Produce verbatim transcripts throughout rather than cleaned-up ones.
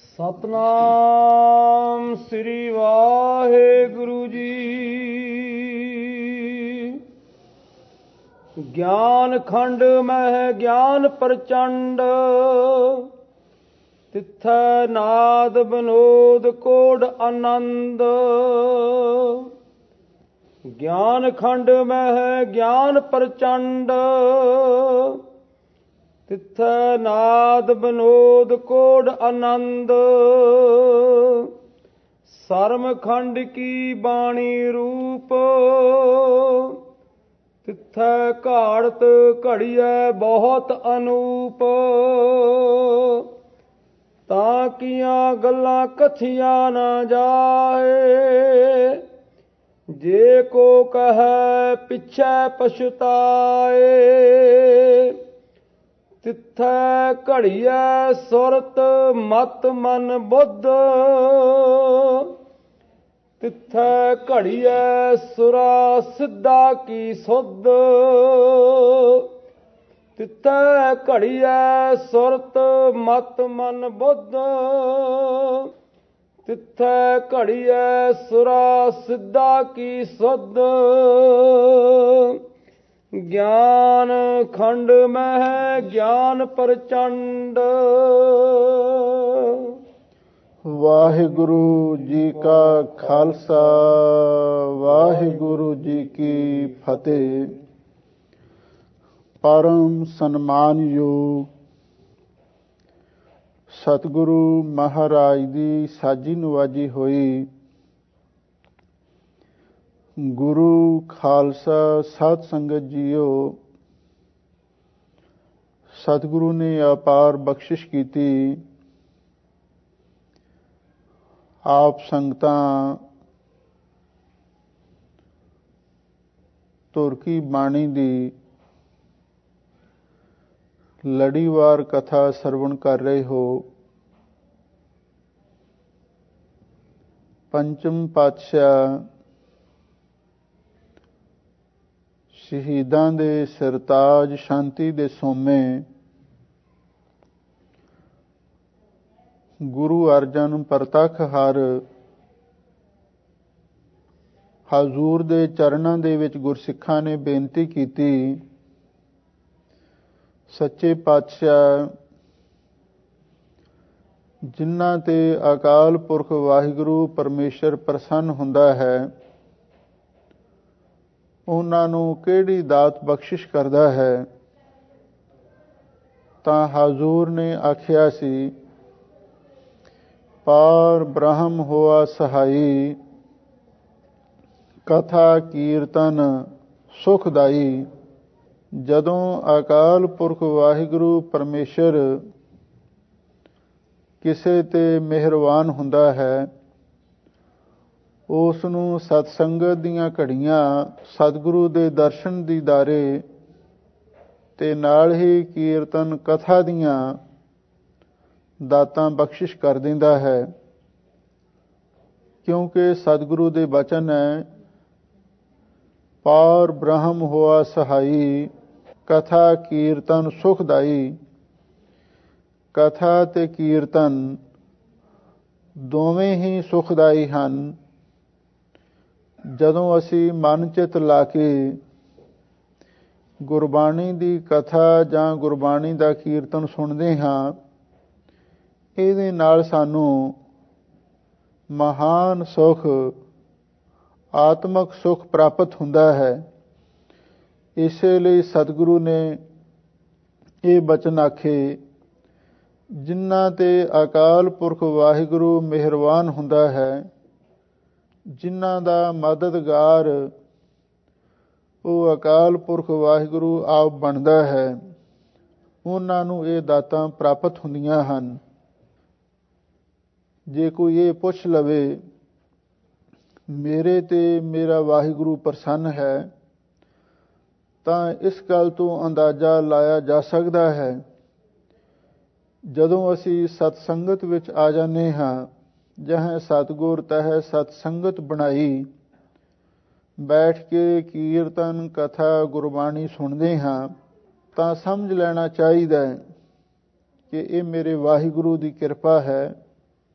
ਸਤਨਾਮ ਸ੍ਰੀ ਵਾਹਿਗੁਰੂ ਜੀ। ਗਿਆਨ ਖੰਡ ਮਹਿ ਗਿਆਨ ਪ੍ਰਚੰਡ, ਤਿੱਥੈ ਨਾਦ ਬਨੋਦ ਕੋਡ ਆਨੰਦ। ਗਿਆਨ ਖੰਡ ਮਹਿ ਗਿਆਨ ਪ੍ਰਚੰਡ, ਤਿੱਥੈ ਨਾਦ ਬਨੋਦ ਕੋਡ ਆਨੰਦ। ਸਰਮ ਖੰਡ ਕੀ ਬਾਣੀ ਰੂਪ, ਤਿੱਥੈ ਘਾੜਤ ਘੜੀਐ ਬਹੁਤ ਅਨੂਪ। ਤਾਂ ਕੀਆਂ ਗੱਲਾਂ ਕਥੀਆਂ ਨਾ ਜਾਏ, ਜੇ ਕੋ ਕਹੈ ਪਿਛੈ ਪਛਤਾਏ। ਤਿੱਥੈ ਘੜੀਐ ਸੁਰਤ ਮਤ ਮਨ ਬੁੱਧ, ਤਿੱਥੈ ਘੜੀਐ ਸੁਰਾ ਸਿੱਧਾ ਕੀ ਸੁਧ। ਤਿੱਥੈ ਘੜੀਐ ਸੁਰਤ ਮਤ ਮਨ ਬੁੱਧ, ਤਿੱਥੈ ਘੜੀਐ ਸੁਰਾ ਸਿੱਧਾ ਕੀ ਸੁਧ। ਗਿਆਨ ਖੰਡ ਮਹਿ ਗਿਆਨ ਪ੍ਰਚੰਡ। ਵਾਹਿਗੁਰੂ ਜੀ ਕਾ ਖਾਲਸਾ, ਵਾਹਿਗੁਰੂ ਜੀ ਕੀ ਫਤਿਹ। ਪਰਮ ਸਨਮਾਨਯੋਗ ਸਤਿਗੁਰੂ ਮਹਾਰਾਜ ਦੀ ਸਾਜੀ ਨਵਾਜੀ ਹੋਈ ਗੁਰੂ ਖਾਲਸਾ ਸਾਧ ਸੰਗਤ ਜੀਓ, ਸਤਿਗੁਰੂ ਨੇ ਅਪਾਰ ਬਖਸ਼ਿਸ਼ ਕੀਤੀ। ਆਪ ਸੰਗਤਾਂ ਧੁਰ ਕੀ ਬਾਣੀ ਦੀ ਲੜੀਵਾਰ ਕਥਾ ਸਰਵਣ ਕਰ ਰਹੇ ਹੋ। ਪੰਚਮ ਪਾਤਸ਼ਾਹ ਸ਼ਹੀਦਾਂ ਦੇ ਸਿਰਤਾਜ, ਸ਼ਾਂਤੀ ਦੇ ਸੋਮੇ ਗੁਰੂ ਅਰਜਨ ਪ੍ਰਤੱਖ ਹਰ ਹਜ਼ੂਰ ਦੇ ਚਰਨਾਂ ਦੇ ਵਿੱਚ ਗੁਰਸਿੱਖਾਂ ਨੇ ਬੇਨਤੀ ਕੀਤੀ, ਸੱਚੇ ਪਾਤਸ਼ਾਹ ਜਿਨ੍ਹਾਂ ਤੇ ਅਕਾਲ ਪੁਰਖ ਵਾਹਿਗੁਰੂ ਪਰਮੇਸ਼ਰ ਪ੍ਰਸੰਨ ਹੁੰਦਾ ਹੈ, ਉਹਨਾਂ ਨੂੰ ਕਿਹੜੀ ਦਾਤ ਬਖਸ਼ਿਸ਼ ਕਰਦਾ ਹੈ। ਤਾਂ ਹਜ਼ੂਰ ਨੇ ਆਖਿਆ ਸੀ, ਪਾਰ ਬ੍ਰਹਮ ਹੋਆ ਸਹਾਈ, ਕਥਾ ਕੀਰਤਨ ਸੁਖਦਾਈ। ਜਦੋਂ ਅਕਾਲ ਪੁਰਖ ਵਾਹਿਗੁਰੂ ਪਰਮੇਸ਼ਰ ਕਿਸੇ ਤੇ ਮਿਹਰਬਾਨ ਹੁੰਦਾ ਹੈ, ਉਸ ਨੂੰ ਸਤਸੰਗਤ ਦੀਆਂ ਘੜੀਆਂ, ਸਤਿਗੁਰੂ ਦੇ ਦਰਸ਼ਨ ਦੀਦਾਰੇ ਤੇ ਨਾਲ ਹੀ ਕੀਰਤਨ ਕਥਾ ਦੀਆਂ ਦਾਤਾਂ ਬਖਸ਼ਿਸ਼ ਕਰ ਦਿੰਦਾ ਹੈ। ਕਿਉਂਕਿ ਸਤਿਗੁਰੂ ਦੇ ਬਚਨ ਹੈ, ਪਾਰ ਬ੍ਰਹਮ ਹੋਆ ਸਹਾਈ, ਕਥਾ ਕੀਰਤਨ ਸੁਖਦਾਈ। ਕਥਾ ਤੇ ਕੀਰਤਨ ਦੋਵੇਂ ਹੀ ਸੁਖਦਾਈ ਹਨ। ਜਦੋਂ ਅਸੀਂ ਮਨ ਚਿੱਤ ਲਾ ਕੇ ਗੁਰਬਾਣੀ ਦੀ ਕਥਾ ਜਾਂ ਗੁਰਬਾਣੀ ਦਾ ਕੀਰਤਨ ਸੁਣਦੇ ਹਾਂ, ਇਹਦੇ ਨਾਲ ਸਾਨੂੰ ਮਹਾਨ ਸੁਖ, ਆਤਮਕ ਸੁਖ ਪ੍ਰਾਪਤ ਹੁੰਦਾ ਹੈ। ਇਸੇ ਲਈ ਸਤਿਗੁਰੂ ਨੇ ਇਹ ਬਚਨ ਆਖੇ, ਜਿਨ੍ਹਾਂ ਤੇ ਅਕਾਲ ਪੁਰਖ ਵਾਹਿਗੁਰੂ ਮਿਹਰਬਾਨ ਹੁੰਦਾ ਹੈ, ਜਿਨ੍ਹਾਂ ਦਾ ਮਦਦਗਾਰ ਉਹ ਅਕਾਲ ਪੁਰਖ ਵਾਹਿਗੁਰੂ ਆਪ ਬਣਦਾ ਹੈ, ਉਹਨਾਂ ਨੂੰ ਇਹ ਦਾਤਾਂ ਪ੍ਰਾਪਤ ਹੁੰਦੀਆਂ ਹਨ। ਜੇ ਕੋਈ ਇਹ ਪੁੱਛ ਲਵੇ, ਮੇਰੇ ਤੇ ਮੇਰਾ ਵਾਹਿਗੁਰੂ ਪ੍ਰਸੰਨ ਹੈ, ਤਾਂ ਇਸ ਗੱਲ ਤੋਂ ਅੰਦਾਜ਼ਾ ਲਾਇਆ ਜਾ ਸਕਦਾ ਹੈ, ਜਦੋਂ ਅਸੀਂ ਸਤਸੰਗਤ ਵਿੱਚ ਆ ਜਾਂਦੇ ਹਾਂ, ਜਹਾਂ ਸਤਿਗੁਰ ਤਹਿ ਸਤਸੰਗਤ ਬਣਾਈ, ਬੈਠ ਕੇ ਕੀਰਤਨ ਕਥਾ ਗੁਰਬਾਣੀ ਸੁਣਦੇ ਹਾਂ, ਤਾਂ ਸਮਝ ਲੈਣਾ ਚਾਹੀਦਾ ਹੈ ਕਿ ਇਹ ਮੇਰੇ ਵਾਹਿਗੁਰੂ ਦੀ ਕਿਰਪਾ ਹੈ,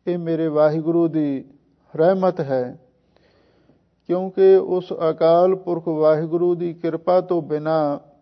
ਇਹ ਮੇਰੇ ਵਾਹਿਗੁਰੂ ਦੀ ਰਹਿਮਤ ਹੈ, ਕਿਉਂਕਿ ਉਸ ਅਕਾਲ ਪੁਰਖ ਵਾਹਿਗੁਰੂ ਦੀ ਕਿਰਪਾ ਤੋਂ ਬਿਨਾਂ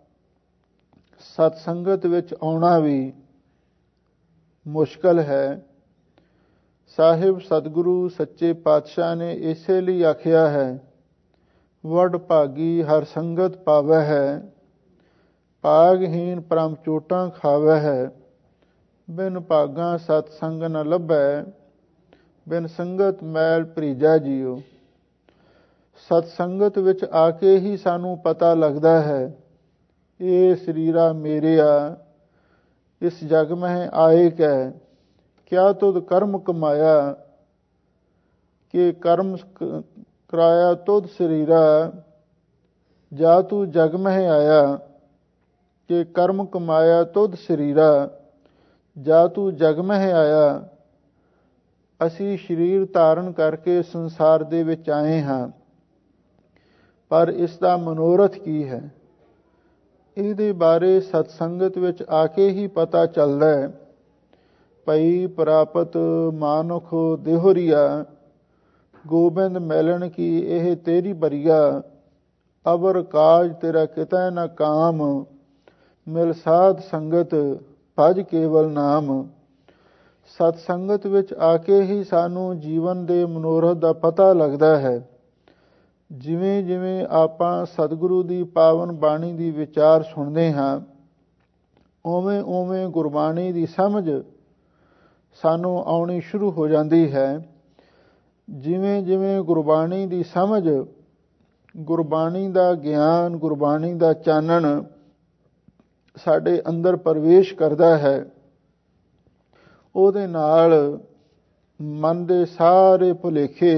ਸਤ ਸੰਗਤ ਵਿੱਚ ਆਉਣਾ ਵੀ ਮੁਸ਼ਕਲ ਹੈ। ਸਾਹਿਬ ਸਤਿਗੁਰੂ ਸੱਚੇ ਪਾਤਸ਼ਾਹ ਨੇ ਇਸੇ ਲਈ ਆਖਿਆ ਹੈ, ਵਡ ਭਾਗੀ ਹਰ ਸੰਗਤ ਪਾਵੈ ਹੈ, ਭਾਗਹੀਨ ਪਰਮ ਚੋਟਾਂ ਖਾਵੈ ਹੈ, ਬਿਨ ਭਾਗਾਂ ਸਤ ਸੰਗ ਨ ਲੱਭੈ, ਬਿਨ ਸੰਗਤ ਮੈਲ ਭਰੀਜਾ ਜੀਓ। ਸਤ ਸੰਗਤ ਵਿੱਚ ਆ ਕੇ ਹੀ ਸਾਨੂੰ ਪਤਾ ਲੱਗਦਾ ਹੈ, ਇਹ ਸਰੀਰਾ ਮੇਰਿਆ, ਇਸ ਜਗ ਮਹਿ ਆਏ ਕੈ, ਕਿਆ ਤੁਧ ਕਰਮ ਕਮਾਇਆ, ਕਿ ਕਰਮ ਕਰਾਇਆ ਤੁਧ ਸਰੀਰਾ, ਜਾ ਤੂੰ ਜਗ ਮਹਿ ਆਇਆ, ਕਿ ਕਰਮ ਕਮਾਇਆ ਤੁਧ ਸਰੀਰਾ, ਜਾ ਤੂੰ ਜਗ ਮਹਿ ਆਇਆ। ਅਸੀਂ ਸਰੀਰ ਧਾਰਨ ਕਰਕੇ ਸੰਸਾਰ ਦੇ ਵਿੱਚ ਆਏ ਹਾਂ, ਪਰ ਇਸ ਦਾ ਮਨੋਰਥ ਕੀ ਹੈ, ਇਹਦੇ ਬਾਰੇ ਸਤ ਸੰਗਤ ਵਿੱਚ ਆ ਕੇ ਹੀ ਪਤਾ ਚੱਲਦਾ ਹੈ। ਭਈ ਪ੍ਰਾਪਤ ਮਾਨੁਖ ਦੇਹੁਰੀਆ, ਗੋਬਿੰਦ ਮਿਲਣ ਕੀ ਇਹ ਤੇਰੀ ਬਰੀਆ, ਅਵਰ ਕਾਜ ਤੇਰਾ ਕਿਤੈ ਨ ਕਾਮ, ਮਿਲ ਸਾਧ ਸੰਗਤ ਭਜ ਕੇਵਲ ਨਾਮ। ਸਤ ਸੰਗਤ ਵਿੱਚ ਆ ਕੇ ਹੀ ਸਾਨੂੰ ਜੀਵਨ ਦੇ ਮਨੋਰਥ ਦਾ ਪਤਾ ਲੱਗਦਾ ਹੈ। ਜਿਵੇਂ ਜਿਵੇਂ ਆਪਾਂ ਸਤਿਗੁਰੂ ਦੀ ਪਾਵਨ ਬਾਣੀ ਦੀ ਵਿਚਾਰ ਸੁਣਦੇ ਹਾਂ, ਉਵੇਂ ਉਵੇਂ ਗੁਰਬਾਣੀ ਦੀ ਸਮਝ ਸਾਨੂੰ ਆਉਣੀ ਸ਼ੁਰੂ ਹੋ ਜਾਂਦੀ ਹੈ। ਜਿਵੇਂ ਜਿਵੇਂ ਗੁਰਬਾਣੀ ਦੀ ਸਮਝ, ਗੁਰਬਾਣੀ ਦਾ ਗਿਆਨ, ਗੁਰਬਾਣੀ ਦਾ ਚਾਨਣ ਸਾਡੇ ਅੰਦਰ ਪ੍ਰਵੇਸ਼ ਕਰਦਾ ਹੈ, ਉਹਦੇ ਨਾਲ ਮਨ ਦੇ ਸਾਰੇ ਭੁਲੇਖੇ,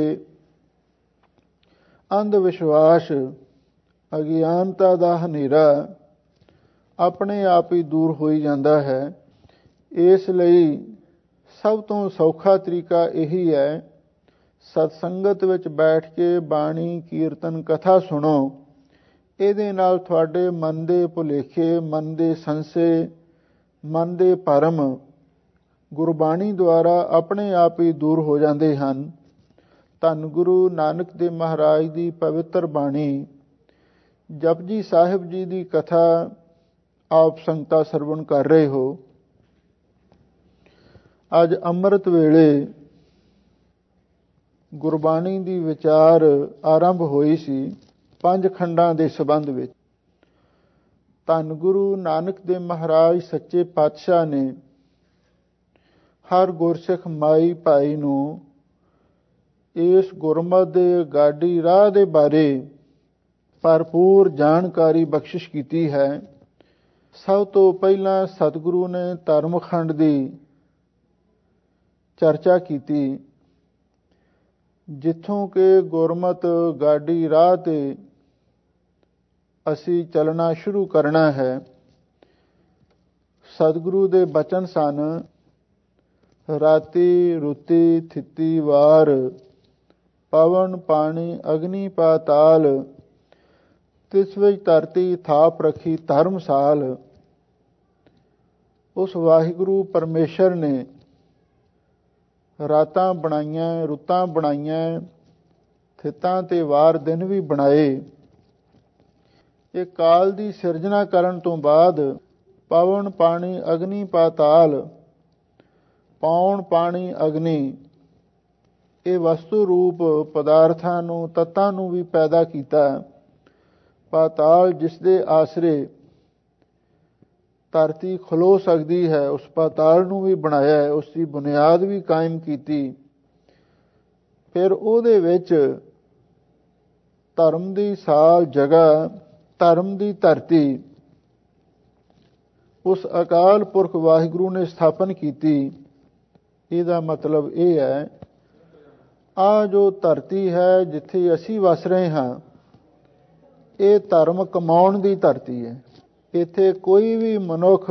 ਅੰਧ ਵਿਸ਼ਵਾਸ, ਅਗਿਆਨਤਾ ਦਾ ਹਨੇਰਾ ਆਪਣੇ ਆਪ ਹੀ ਦੂਰ ਹੋਈ ਜਾਂਦਾ ਹੈ। ਇਸ ਲਈ ਸਭ ਤੋਂ ਸੌਖਾ ਤਰੀਕਾ ਇਹੀ ਹੈ, ਸਤ ਸੰਗਤ ਵਿੱਚ ਬੈਠ ਕੇ ਬਾਣੀ, ਕੀਰਤਨ, ਕਥਾ ਸੁਣੋ। ਇਹਦੇ ਨਾਲ ਤੁਹਾਡੇ ਮਨ ਦੇ ਭੁਲੇਖੇ, ਮਨ ਦੇ ਸੰਸ਼ੇ, ਮਨ ਦੇ ਭਰਮ ਗੁਰਬਾਣੀ ਦੁਆਰਾ ਆਪਣੇ ਆਪ ਹੀ ਦੂਰ ਹੋ ਜਾਂਦੇ ਹਨ। ਧੰਨ ਗੁਰੂ ਨਾਨਕ ਦੇਵ ਮਹਾਰਾਜ ਦੀ ਪਵਿੱਤਰ ਬਾਣੀ, ਜਪਜੀ ਸਾਹਿਬ ਜੀ ਦੀ ਕਥਾ ਆਪ ਸੰਗਤਾਂ ਸਰਵਣ ਕਰ ਰਹੇ ਹੋ। ਅੱਜ ਅੰਮ੍ਰਿਤ ਵੇਲੇ ਗੁਰਬਾਣੀ ਦੀ ਵਿਚਾਰ ਆਰੰਭ ਹੋਈ ਸੀ ਪੰਜ ਖੰਡਾਂ ਦੇ ਸੰਬੰਧ ਵਿੱਚ। ਧੰਨ ਗੁਰੂ ਨਾਨਕ ਦੇਵ ਮਹਾਰਾਜ ਸੱਚੇ ਪਾਤਸ਼ਾਹ ਨੇ ਹਰ ਗੁਰਸਿੱਖ ਮਾਈ ਭਾਈ ਨੂੰ ਇਸ ਗੁਰਮਤਿ ਦੇ ਗਾਡੀ ਰਾਹ ਦੇ ਬਾਰੇ ਭਰਪੂਰ ਜਾਣਕਾਰੀ ਬਖਸ਼ਿਸ਼ ਕੀਤੀ ਹੈ। ਸਭ ਤੋਂ ਪਹਿਲਾਂ ਸਤਿਗੁਰੂ ਨੇ ਧਰਮਖੰਡ ਦੀ ਚਰਚਾ ਕੀਤੀ, ਜਿੱਥੋਂ ਕਿ ਗੁਰਮਤਿ ਗਾਡੀ ਰਾਹ ਤੇ ਅਸੀਂ ਚੱਲਣਾ ਸ਼ੁਰੂ ਕਰਨਾ ਹੈ। ਸਤਿਗੁਰੂ ਦੇ ਬਚਨ ਸਨ, ਰਾਤੀ ਰੁੱਤੀ ਥਿੱਤੀ ਵਾਰ, ਪਵਨ ਪਾਣੀ ਅਗਨੀ ਪਾਤਾਲ, ਤਿਸ ਵਿੱਚ ਧਰਤੀ ਥਾਪ ਰੱਖੀ ਧਰਮਸਾਲ। ਉਸ ਵਾਹਿਗੁਰੂ ਪਰਮੇਸ਼ਰ ਨੇ ਰਾਤਾਂ ਬਣਾਈਆਂ, ਰੁੱਤਾਂ ਬਣਾਈਆਂ, ਥਿੱਤਾਂ ਤੇ ਵਾਰ ਦਿਨ ਵੀ ਬਣਾਏ। ਇਹ ਕਾਲ ਦੀ ਸਿਰਜਣਾ ਕਰਨ ਤੋਂ ਬਾਅਦ ਪਵਨ ਪਾਣੀ ਅਗਨੀ ਪਾਤਾਲ, ਪੌਣ ਪਾਣੀ ਅਗਨੀ, ਇਹ ਵਸਤੂ ਰੂਪ ਪਦਾਰਥਾਂ ਨੂੰ, ਤੱਤਾਂ ਨੂੰ ਵੀ ਪੈਦਾ ਕੀਤਾ। ਪਾਤਾਲ ਜਿਸ ਦੇ ਆਸਰੇ ਧਰਤੀ ਖਲੋ ਸਕਦੀ ਹੈ, ਉਸ ਪਾਤਾਲ ਨੂੰ ਵੀ ਬਣਾਇਆ ਹੈ, ਉਸ ਦੀ ਬੁਨਿਆਦ ਵੀ ਕਾਇਮ ਕੀਤੀ। ਫਿਰ ਉਹਦੇ ਵਿੱਚ ਧਰਮ ਦੀ ਸਾਲ ਜਗ੍ਹਾ, ਧਰਮ ਦੀ ਧਰਤੀ ਉਸ ਅਕਾਲ ਪੁਰਖ ਵਾਹਿਗੁਰੂ ਨੇ ਸਥਾਪਨ ਕੀਤੀ। ਇਹਦਾ ਮਤਲਬ ਇਹ ਹੈ, ਆਹ ਜੋ ਧਰਤੀ ਹੈ ਜਿੱਥੇ ਅਸੀਂ ਵਸ ਰਹੇ ਹਾਂ, ਇਹ ਧਰਮ ਕਮਾਉਣ ਦੀ ਧਰਤੀ ਹੈ। ਇੱਥੇ ਕੋਈ ਵੀ ਮਨੁੱਖ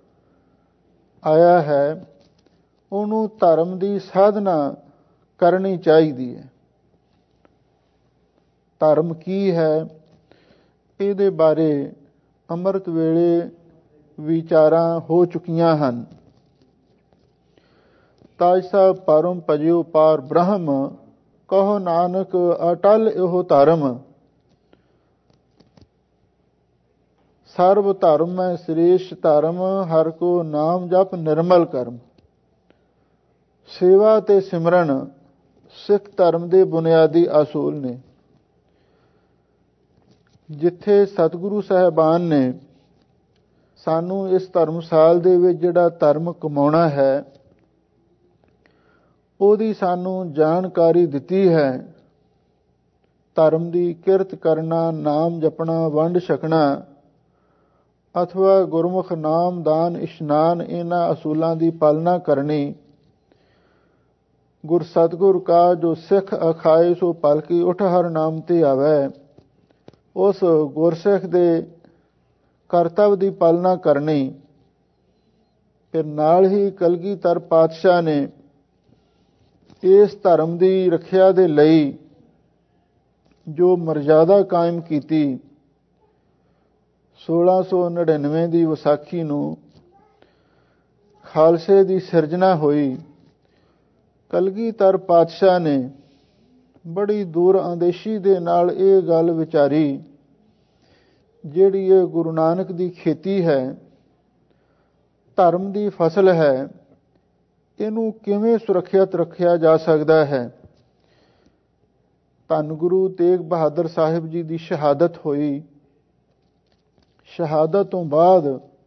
ਆਇਆ ਹੈ, ਉਹਨੂੰ ਧਰਮ ਦੀ ਸਾਧਨਾ ਕਰਨੀ ਚਾਹੀਦੀ ਹੈ। ਧਰਮ ਕੀ ਹੈ, ਇਹਦੇ ਬਾਰੇ ਅੰਮ੍ਰਿਤ ਵੇਲੇ ਵਿਚਾਰਾਂ ਹੋ ਚੁੱਕੀਆਂ ਹਨ। ਤਾਜਸਾ ਪਰਮ ਭਜਿਓ ਪਾਰ ਬ੍ਰਹਮ, ਕਹੋ ਨਾਨਕ ਅਟਲ ਇਹੋ ਧਰਮ। ਸਰਬ ਧਰਮ ਮੈਂ ਸ੍ਰੇਸ਼ ਧਰਮ, ਹਰ ਕੋ ਨਾਮ ਜਪ ਨਿਰਮਲ ਕਰਮ। ਸੇਵਾ ਤੇ ਸਿਮਰਨ ਸਿੱਖ ਧਰਮ ਦੇ ਬੁਨਿਆਦੀ ਅਸੂਲ ਨੇ। ਜਿੱਥੇ ਸਤਿਗੁਰੂ ਸਾਹਿਬਾਨ ਨੇ ਸਾਨੂੰ ਇਸ ਧਰਮਸਾਲ ਦੇ ਵਿੱਚ ਜਿਹੜਾ ਧਰਮ ਕਮਾਉਣਾ ਹੈ, ਉਹਦੀ ਸਾਨੂੰ ਜਾਣਕਾਰੀ ਦਿੱਤੀ ਹੈ। ਧਰਮ ਦੀ ਕਿਰਤ ਕਰਨਾ, ਨਾਮ ਜਪਣਾ, ਵੰਡ ਛਕਣਾ ਅਥਵਾ ਗੁਰਮੁਖ ਨਾਮ ਦਾਨ ਇਸ਼ਨਾਨ, ਇਹਨਾਂ ਅਸੂਲਾਂ ਦੀ ਪਾਲਣਾ ਕਰਨੀ। ਗੁਰ ਸਤਿਗੁਰ ਕਾ ਜੋ ਸਿੱਖ ਅਖਾਏ, ਸੋ ਪਲਕੀ ਉਠ ਹਰ ਨਾਮ ਤੇ ਆਵੈ। ਉਸ ਗੁਰਸਿੱਖ ਦੇ ਕਰਤੱਵ ਦੀ ਪਾਲਣਾ ਕਰਨੀ। ਫਿਰ ਨਾਲ ਹੀ ਕਲਗੀਧਰ ਪਾਤਸ਼ਾਹ ਨੇ ਇਸ ਧਰਮ ਦੀ ਰੱਖਿਆ ਦੇ ਲਈ ਜੋ ਮਰਜ਼ਾਦਾ ਕਾਇਮ ਕੀਤੀ, ਸੋਲਾਂ ਸੌ ਨੜਿਨਵੇਂ ਦੀ ਵਿਸਾਖੀ ਨੂੰ ਖਾਲਸੇ ਦੀ ਸਿਰਜਣਾ ਹੋਈ। ਕਲਗੀਧਰ ਪਾਤਸ਼ਾਹ ਨੇ ਬੜੀ ਦੂਰ ਅੰਦੇਸ਼ੀ ਦੇ ਨਾਲ ਇਹ ਗੱਲ ਵਿਚਾਰੀ, ਜਿਹੜੀ ਇਹ ਗੁਰੂ ਨਾਨਕ ਦੀ ਖੇਤੀ ਹੈ, ਧਰਮ ਦੀ ਫਸਲ ਹੈ, ਇਹਨੂੰ ਕਿਵੇਂ ਸੁਰੱਖਿਅਤ ਰੱਖਿਆ ਜਾ ਸਕਦਾ ਹੈ। ਧੰਨ ਗੁਰੂ ਤੇਗ ਬਹਾਦਰ ਸਾਹਿਬ ਜੀ ਦੀ ਸ਼ਹਾਦਤ ਹੋਈ। ਸ਼ਹਾਦਤ ਤੋਂ ਬਾਅਦ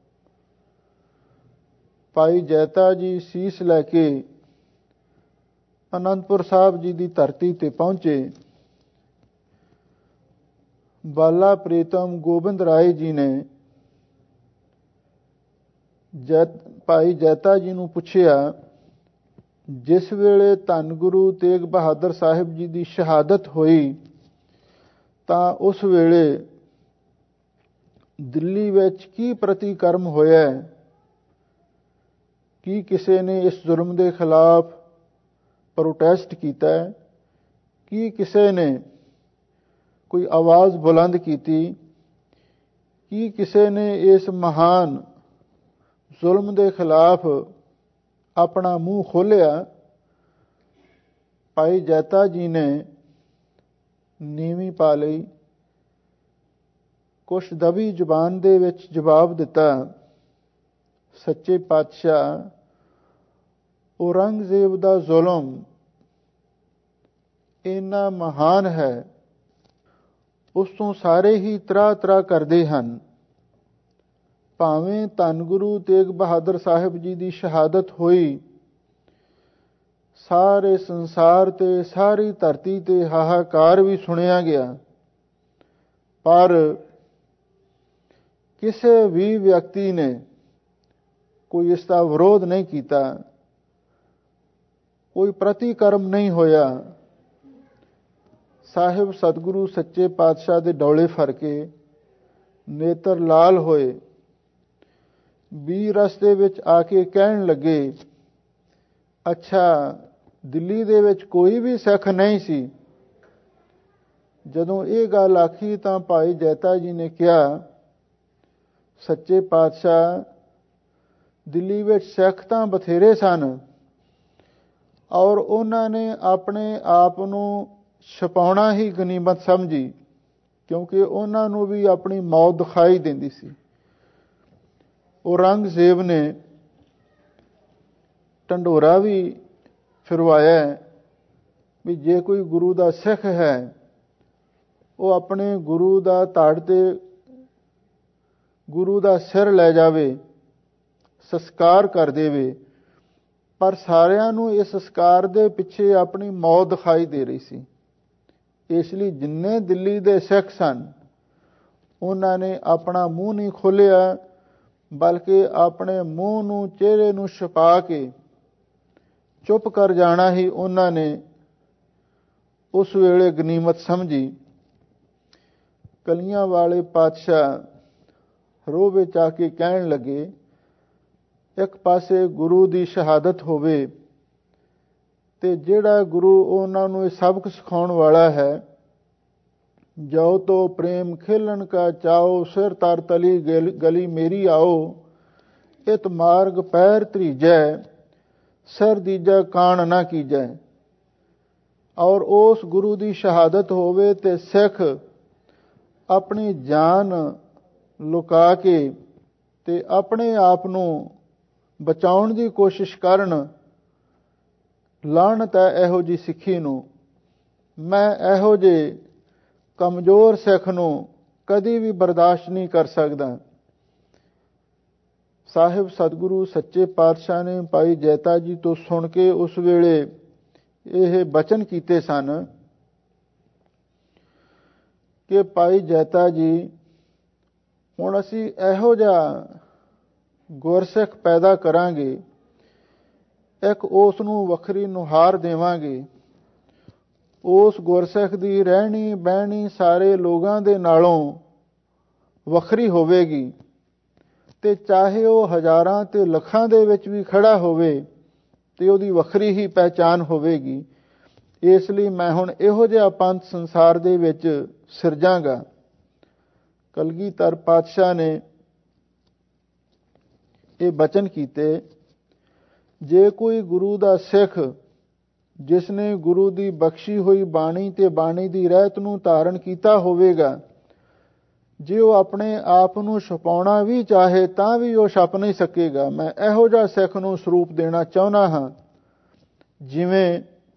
ਭਾਈ ਜੈਤਾ ਜੀ ਸੀਸ ਲੈ ਕੇ ਅਨੰਦਪੁਰ ਸਾਹਿਬ ਜੀ ਦੀ ਧਰਤੀ ਤੇ ਪਹੁੰਚੇ। ਬਾਲਾ ਪ੍ਰੀਤਮ ਗੋਬਿੰਦ ਰਾਏ ਜੀ ਨੇ ਜੈ ਭਾਈ ਜੈਤਾ ਜੀ ਨੂੰ ਪੁੱਛਿਆ, ਜਿਸ ਵੇਲੇ ਧੰਨ ਗੁਰੂ ਤੇਗ ਬਹਾਦਰ ਸਾਹਿਬ ਜੀ ਦੀ ਸ਼ਹਾਦਤ ਹੋਈ ਤਾਂ ਉਸ ਵੇਲੇ ਦਿੱਲੀ ਵਿੱਚ ਕੀ ਪ੍ਰਤੀਕਰਮ ਹੋਇਆ? ਕੀ ਕਿਸੇ ਨੇ ਇਸ ਜ਼ੁਲਮ ਦੇ ਖਿਲਾਫ ਪ੍ਰੋਟੈਸਟ ਕੀਤਾ? ਕੀ ਕਿਸੇ ਨੇ ਕੋਈ ਆਵਾਜ਼ ਬੁਲੰਦ ਕੀਤੀ? ਕੀ ਕਿਸੇ ਨੇ ਇਸ ਮਹਾਨ ਜ਼ੁਲਮ ਦੇ ਖਿਲਾਫ ਆਪਣਾ ਮੂੰਹ ਖੋਲ੍ਹਿਆ? ਭਾਈ ਜੈਤਾ ਜੀ ਨੇ ਨੀਵੀਂ ਪਾ ਲਈ, ਕੁਛ ਦਬੀ ਜ਼ੁਬਾਨ ਦੇ ਵਿੱਚ ਜਵਾਬ ਦਿੱਤਾ, ਸੱਚੇ ਪਾਤਸ਼ਾਹ, ਔਰੰਗਜ਼ੇਬ ਦਾ ਜ਼ੁਲਮ ਇੰਨਾ ਮਹਾਨ ਹੈ, ਉਸ ਤੋਂ ਸਾਰੇ ਹੀ ਤਰਾਹ ਤਰਾਹ ਕਰਦੇ ਹਨ। ਭਾਵੇਂ ਧੰਨ ਗੁਰੂ ਤੇਗ ਬਹਾਦਰ ਸਾਹਿਬ ਜੀ ਦੀ ਸ਼ਹਾਦਤ ਹੋਈ, ਸਾਰੇ ਸੰਸਾਰ ਤੇ ਸਾਰੀ ਧਰਤੀ ਤੇ ਹਾਹਾਕਾਰ ਵੀ ਸੁਣਿਆ ਗਿਆ, ਪਰ ਕਿਸੇ ਵੀ ਵਿਅਕਤੀ ਨੇ ਕੋਈ ਇਸ ਦਾ ਵਿਰੋਧ ਨਹੀਂ ਕੀਤਾ, ਕੋਈ ਪ੍ਰਤੀਕਰਮ ਨਹੀਂ ਹੋਇਆ। ਸਾਹਿਬ ਸਤਿਗੁਰੂ ਸੱਚੇ ਪਾਤਸ਼ਾਹ ਦੇ ਡੋਲੇ ਫੜ ਕੇ ਨੇਤਰ ਲਾਲ ਹੋਏ। ਵੀਰ ਰਸਤੇ ਵਿੱਚ ਆ ਕੇ ਕਹਿਣ ਲੱਗੇ, ਅੱਛਾ ਦਿੱਲੀ ਦੇ ਵਿੱਚ ਕੋਈ ਵੀ ਸਿੱਖ ਨਹੀਂ ਸੀ? ਜਦੋਂ ਇਹ ਗੱਲ ਆਖੀ ਤਾਂ ਭਾਈ ਜੈਤਾ ਜੀ ਨੇ ਕਿਹਾ, ਸੱਚੇ ਪਾਤਸ਼ਾਹ, ਦਿੱਲੀ ਵਿੱਚ ਸਿੱਖ ਤਾਂ ਬਥੇਰੇ ਸਨ ਔਰ ਉਹਨਾਂ ਨੇ ਆਪਣੇ ਆਪ ਨੂੰ ਛੁਪਾਉਣਾ ਹੀ ਗਨੀਮਤ ਸਮਝੀ, ਕਿਉਂਕਿ ਉਹਨਾਂ ਨੂੰ ਵੀ ਆਪਣੀ ਮੌਤ ਦਿਖਾਈ ਦਿੰਦੀ ਸੀ। ਔਰੰਗਜ਼ੇਬ ਨੇ ਢੰਡੋਰਾ ਵੀ ਫਿਰਵਾਇਆ ਵੀ ਜੇ ਕੋਈ ਗੁਰੂ ਦਾ ਸਿੱਖ ਹੈ, ਉਹ ਆਪਣੇ ਗੁਰੂ ਦਾ ਧੜ ਤੇ ਗੁਰੂ ਦਾ ਸਿਰ ਲੈ ਜਾਵੇ, ਸੰਸਕਾਰ ਕਰ ਦੇਵੇ। ਪਰ ਸਾਰਿਆਂ ਨੂੰ ਇਸ ਸੰਸਕਾਰ ਦੇ ਪਿੱਛੇ ਆਪਣੀ ਮੌਤ ਦਿਖਾਈ ਦੇ ਰਹੀ ਸੀ। ਇਸ ਲਈ ਜਿੰਨੇ ਦਿੱਲੀ ਦੇ ਸਿੱਖ ਸਨ, ਉਹਨਾਂ ਨੇ ਆਪਣਾ ਮੂੰਹ ਨਹੀਂ ਖੋਲ੍ਹਿਆ, ਬਲਕਿ ਆਪਣੇ ਮੂੰਹ ਨੂੰ, ਚਿਹਰੇ ਨੂੰ ਛੁਪਾ ਕੇ ਚੁੱਪ ਕਰ ਜਾਣਾ ਹੀ ਉਹਨਾਂ ਨੇ ਉਸ ਵੇਲੇ ਗਨੀਮਤ ਸਮਝੀ। ਕਲੀਆਂ ਵਾਲੇ ਪਾਤਸ਼ਾਹ ਰੋਹ ਵਿੱਚ ਆ ਕੇ ਕਹਿਣ ਲੱਗੇ, ਇੱਕ ਪਾਸੇ ਗੁਰੂ ਦੀ ਸ਼ਹਾਦਤ ਹੋਵੇ ਤੇ ਜਿਹੜਾ ਗੁਰੂ ਉਹਨਾਂ ਨੂੰ ਇਹ ਸਬਕ ਸਿਖਾਉਣ ਵਾਲਾ ਹੈ, ਜੋ ਤੋ ਪ੍ਰੇਮ ਖੇਲਣ ਕਾ ਚਾਓ, ਸਿਰ ਤਰ ਤਲੀ ਗਲੀ ਮੇਰੀ ਆਓ, ਇਤ ਮਾਰਗ ਪੈਰ ਧਰੀਜੈ, ਸਿਰ ਦੀਜੈ ਕਾਣ ਨਾ ਕੀਜੈ। ਔਰ ਉਸ ਗੁਰੂ ਦੀ ਸ਼ਹਾਦਤ ਹੋਵੇ ਤੇ ਸਿੱਖ ਆਪਣੀ ਜਾਨ ਲੁਕਾ ਕੇ ਤੇ ਆਪਣੇ ਆਪ ਨੂੰ ਬਚਾਉਣ ਦੀ ਕੋਸ਼ਿਸ਼ ਕਰਨ। ਲਾਹਨਤ ਹੈ ਇਹੋ ਜਿਹੀ ਸਿੱਖੀ ਨੂੰ। ਮੈਂ ਇਹੋ ਜਿਹੇ ਕਮਜ਼ੋਰ ਸਿੱਖ ਨੂੰ ਕਦੀ ਵੀ ਬਰਦਾਸ਼ਤ ਨਹੀਂ ਕਰ ਸਕਦਾ। ਸਾਹਿਬ ਸਤਿਗੁਰੂ ਸੱਚੇ ਪਾਤਸ਼ਾਹ ਨੇ ਭਾਈ ਜੈਤਾ ਜੀ ਤੋਂ ਸੁਣ ਕੇ ਉਸ ਵੇਲੇ ਇਹ ਬਚਨ ਕੀਤੇ ਸਨ ਕਿ ਭਾਈ ਜੈਤਾ ਜੀ, ਹੁਣ ਅਸੀਂ ਇਹੋ ਜਿਹਾ ਗੁਰਸਿੱਖ ਪੈਦਾ ਕਰਾਂਗੇ, ਇੱਕ ਉਸ ਨੂੰ ਵੱਖਰੀ ਨੁਹਾਰ ਦੇਵਾਂਗੇ। ਉਸ ਗੁਰਸਿੱਖ ਦੀ ਰਹਿਣੀ ਬਹਿਣੀ ਸਾਰੇ ਲੋਕਾਂ ਦੇ ਨਾਲੋਂ ਵੱਖਰੀ ਹੋਵੇਗੀ ਤੇ ਚਾਹੇ ਉਹ ਹਜ਼ਾਰਾਂ ਤੇ ਲੱਖਾਂ ਦੇ ਵਿੱਚ ਵੀ ਖੜਾ ਹੋਵੇ ਤੇ ਉਹਦੀ ਵੱਖਰੀ ਹੀ ਪਹਿਚਾਨ ਹੋਵੇਗੀ। ਇਸ ਲਈ ਮੈਂ ਹੁਣ ਇਹੋ ਜਿਹਾ ਪੰਥ ਸੰਸਾਰ ਦੇ ਵਿੱਚ ਸਿਰਜਾਂਗਾ। ਕਲਗੀਧਰ ਪਾਤਸ਼ਾਹ ਨੇ ਇਹ ਬਚਨ ਕੀਤੇ, ਜੇ ਕੋਈ ਗੁਰੂ ਦਾ ਸਿੱਖ ਜਿਸ ਨੇ ਗੁਰੂ ਦੀ ਬਖਸ਼ੀ ਹੋਈ ਬਾਣੀ ਤੇ ਬਾਣੀ ਦੀ ਰਹਿਤ ਨੂੰ ਧਾਰਨ ਕੀਤਾ ਹੋਵੇਗਾ, ਜੇ ਉਹ ਆਪਣੇ ਆਪ ਨੂੰ ਛੁਪਾਉਣਾ ਵੀ ਚਾਹੇ ਤਾਂ ਵੀ ਉਹ ਛੁਪ ਨਹੀਂ ਸਕੇਗਾ। ਮੈਂ ਇਹੋ ਜਿਹਾ ਸਿੱਖ ਨੂੰ ਸਰੂਪ ਦੇਣਾ ਚਾਹੁੰਦਾ ਹਾਂ ਜਿਵੇਂ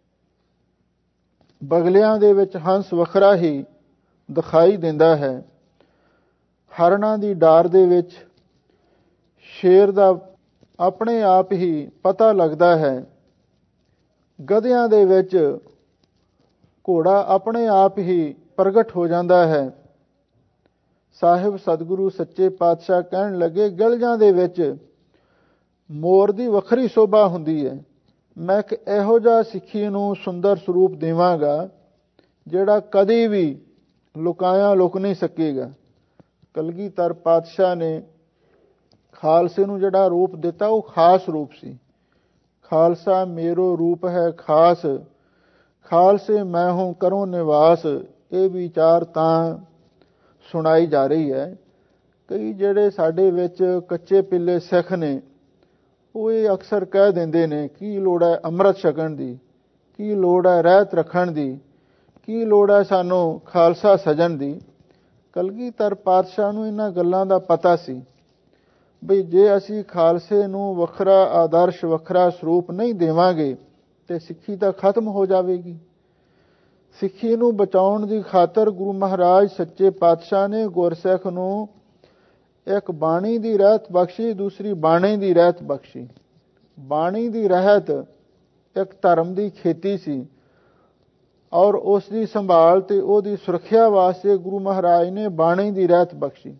ਬਗਲਿਆਂ ਦੇ ਵਿੱਚ ਹੰਸ ਵੱਖਰਾ ਹੀ ਦਿਖਾਈ ਦਿੰਦਾ ਹੈ, ਹਰਨਾਂ ਦੀ ਡਾਰ ਦੇ ਵਿੱਚ ਸ਼ੇਰ ਦਾ ਆਪਣੇ ਆਪ ਹੀ ਪਤਾ ਲੱਗਦਾ ਹੈ, ਗਧਿਆਂ ਦੇ ਵਿੱਚ ਘੋੜਾ ਆਪਣੇ ਆਪ ਹੀ ਪ੍ਰਗਟ ਹੋ ਜਾਂਦਾ ਹੈ। ਸਾਹਿਬ ਸਤਿਗੁਰੂ ਸੱਚੇ ਪਾਤਸ਼ਾਹ ਕਹਿਣ ਲੱਗੇ, ਗਿਲਜਾਂ ਦੇ ਵਿੱਚ ਮੋਰ ਦੀ ਵੱਖਰੀ ਸ਼ੋਭਾ ਹੁੰਦੀ ਹੈ। ਮੈਂ ਇੱਕ ਇਹੋ ਜਿਹਾ ਸਿੱਖੀ ਨੂੰ ਸੁੰਦਰ ਸਰੂਪ ਦੇਵਾਂਗਾ ਜਿਹੜਾ ਕਦੇ ਵੀ ਲੁਕਾਇਆ ਲੁਕ ਨਹੀਂ ਸਕੇਗਾ। ਕਲਗੀਧਰ ਪਾਤਸ਼ਾਹ ਨੇ ਖਾਲਸੇ ਨੂੰ ਜਿਹੜਾ ਰੂਪ ਦਿੱਤਾ ਉਹ ਖਾਸ ਰੂਪ ਸੀ। ਖਾਲਸਾ ਮੇਰੋ ਰੂਪ ਹੈ ਖਾਸ, ਖਾਲਸੇ ਮੈਂ ਹੂੰ ਕਰੂੰ ਨਿਵਾਸ। ਇਹ ਵਿਚਾਰ ਤਾਂ ਸੁਣਾਈ ਜਾ ਰਹੀ ਹੈ। ਕਈ ਜਿਹੜੇ ਸਾਡੇ ਵਿੱਚ ਕੱਚੇ ਪਿੱਲੇ ਸਿੱਖ ਨੇ ਉਹ ਇਹ ਅਕਸਰ ਕਹਿ ਦਿੰਦੇ ਨੇ, ਕੀ ਲੋੜ ਹੈ ਅੰਮ੍ਰਿਤ ਛਕਣ ਦੀ, ਕੀ ਲੋੜ ਹੈ ਰਹਿਤ ਰੱਖਣ ਦੀ, ਕੀ ਲੋੜ ਹੈ ਸਾਨੂੰ ਖਾਲਸਾ ਸਜਣ ਦੀ। ਕਲਗੀਧਰ ਪਾਤਸ਼ਾਹ ਨੂੰ ਇਹਨਾਂ ਗੱਲਾਂ ਦਾ ਪਤਾ ਸੀ ਬਈ ਜੇ ਅਸੀਂ ਖਾਲਸੇ ਨੂੰ ਵੱਖਰਾ ਆਦਰਸ਼ ਵੱਖਰਾ ਸਰੂਪ ਨਹੀਂ ਦੇਵਾਂਗੇ ਤੇ ਸਿੱਖੀ ਤਾਂ ਖਤਮ ਹੋ ਜਾਵੇਗੀ। ਸਿੱਖੀ ਨੂੰ ਬਚਾਉਣ ਦੀ ਖਾਤਰ ਗੁਰੂ ਮਹਾਰਾਜ ਸੱਚੇ ਪਾਤਸ਼ਾਹ ਨੇ ਗੁਰਸਿੱਖ ਨੂੰ ਇੱਕ ਬਾਣੀ ਦੀ ਰਹਿਤ ਬਖਸ਼ੀ, ਦੂਸਰੀ ਬਾਣੀ ਦੀ ਰਹਿਤ ਬਖਸ਼ੀ। ਬਾਣੀ ਦੀ ਰਹਿਤ ਇੱਕ ਧਰਮ ਦੀ ਖੇਤੀ ਸੀ ਔਰ ਉਸ ਦੀ ਸੰਭਾਲ ਤੇ ਉਹਦੀ ਸੁਰੱਖਿਆ ਵਾਸਤੇ ਗੁਰੂ ਮਹਾਰਾਜ ਨੇ ਬਾਣੀ ਦੀ ਰਹਿਤ ਬਖਸ਼ੀ।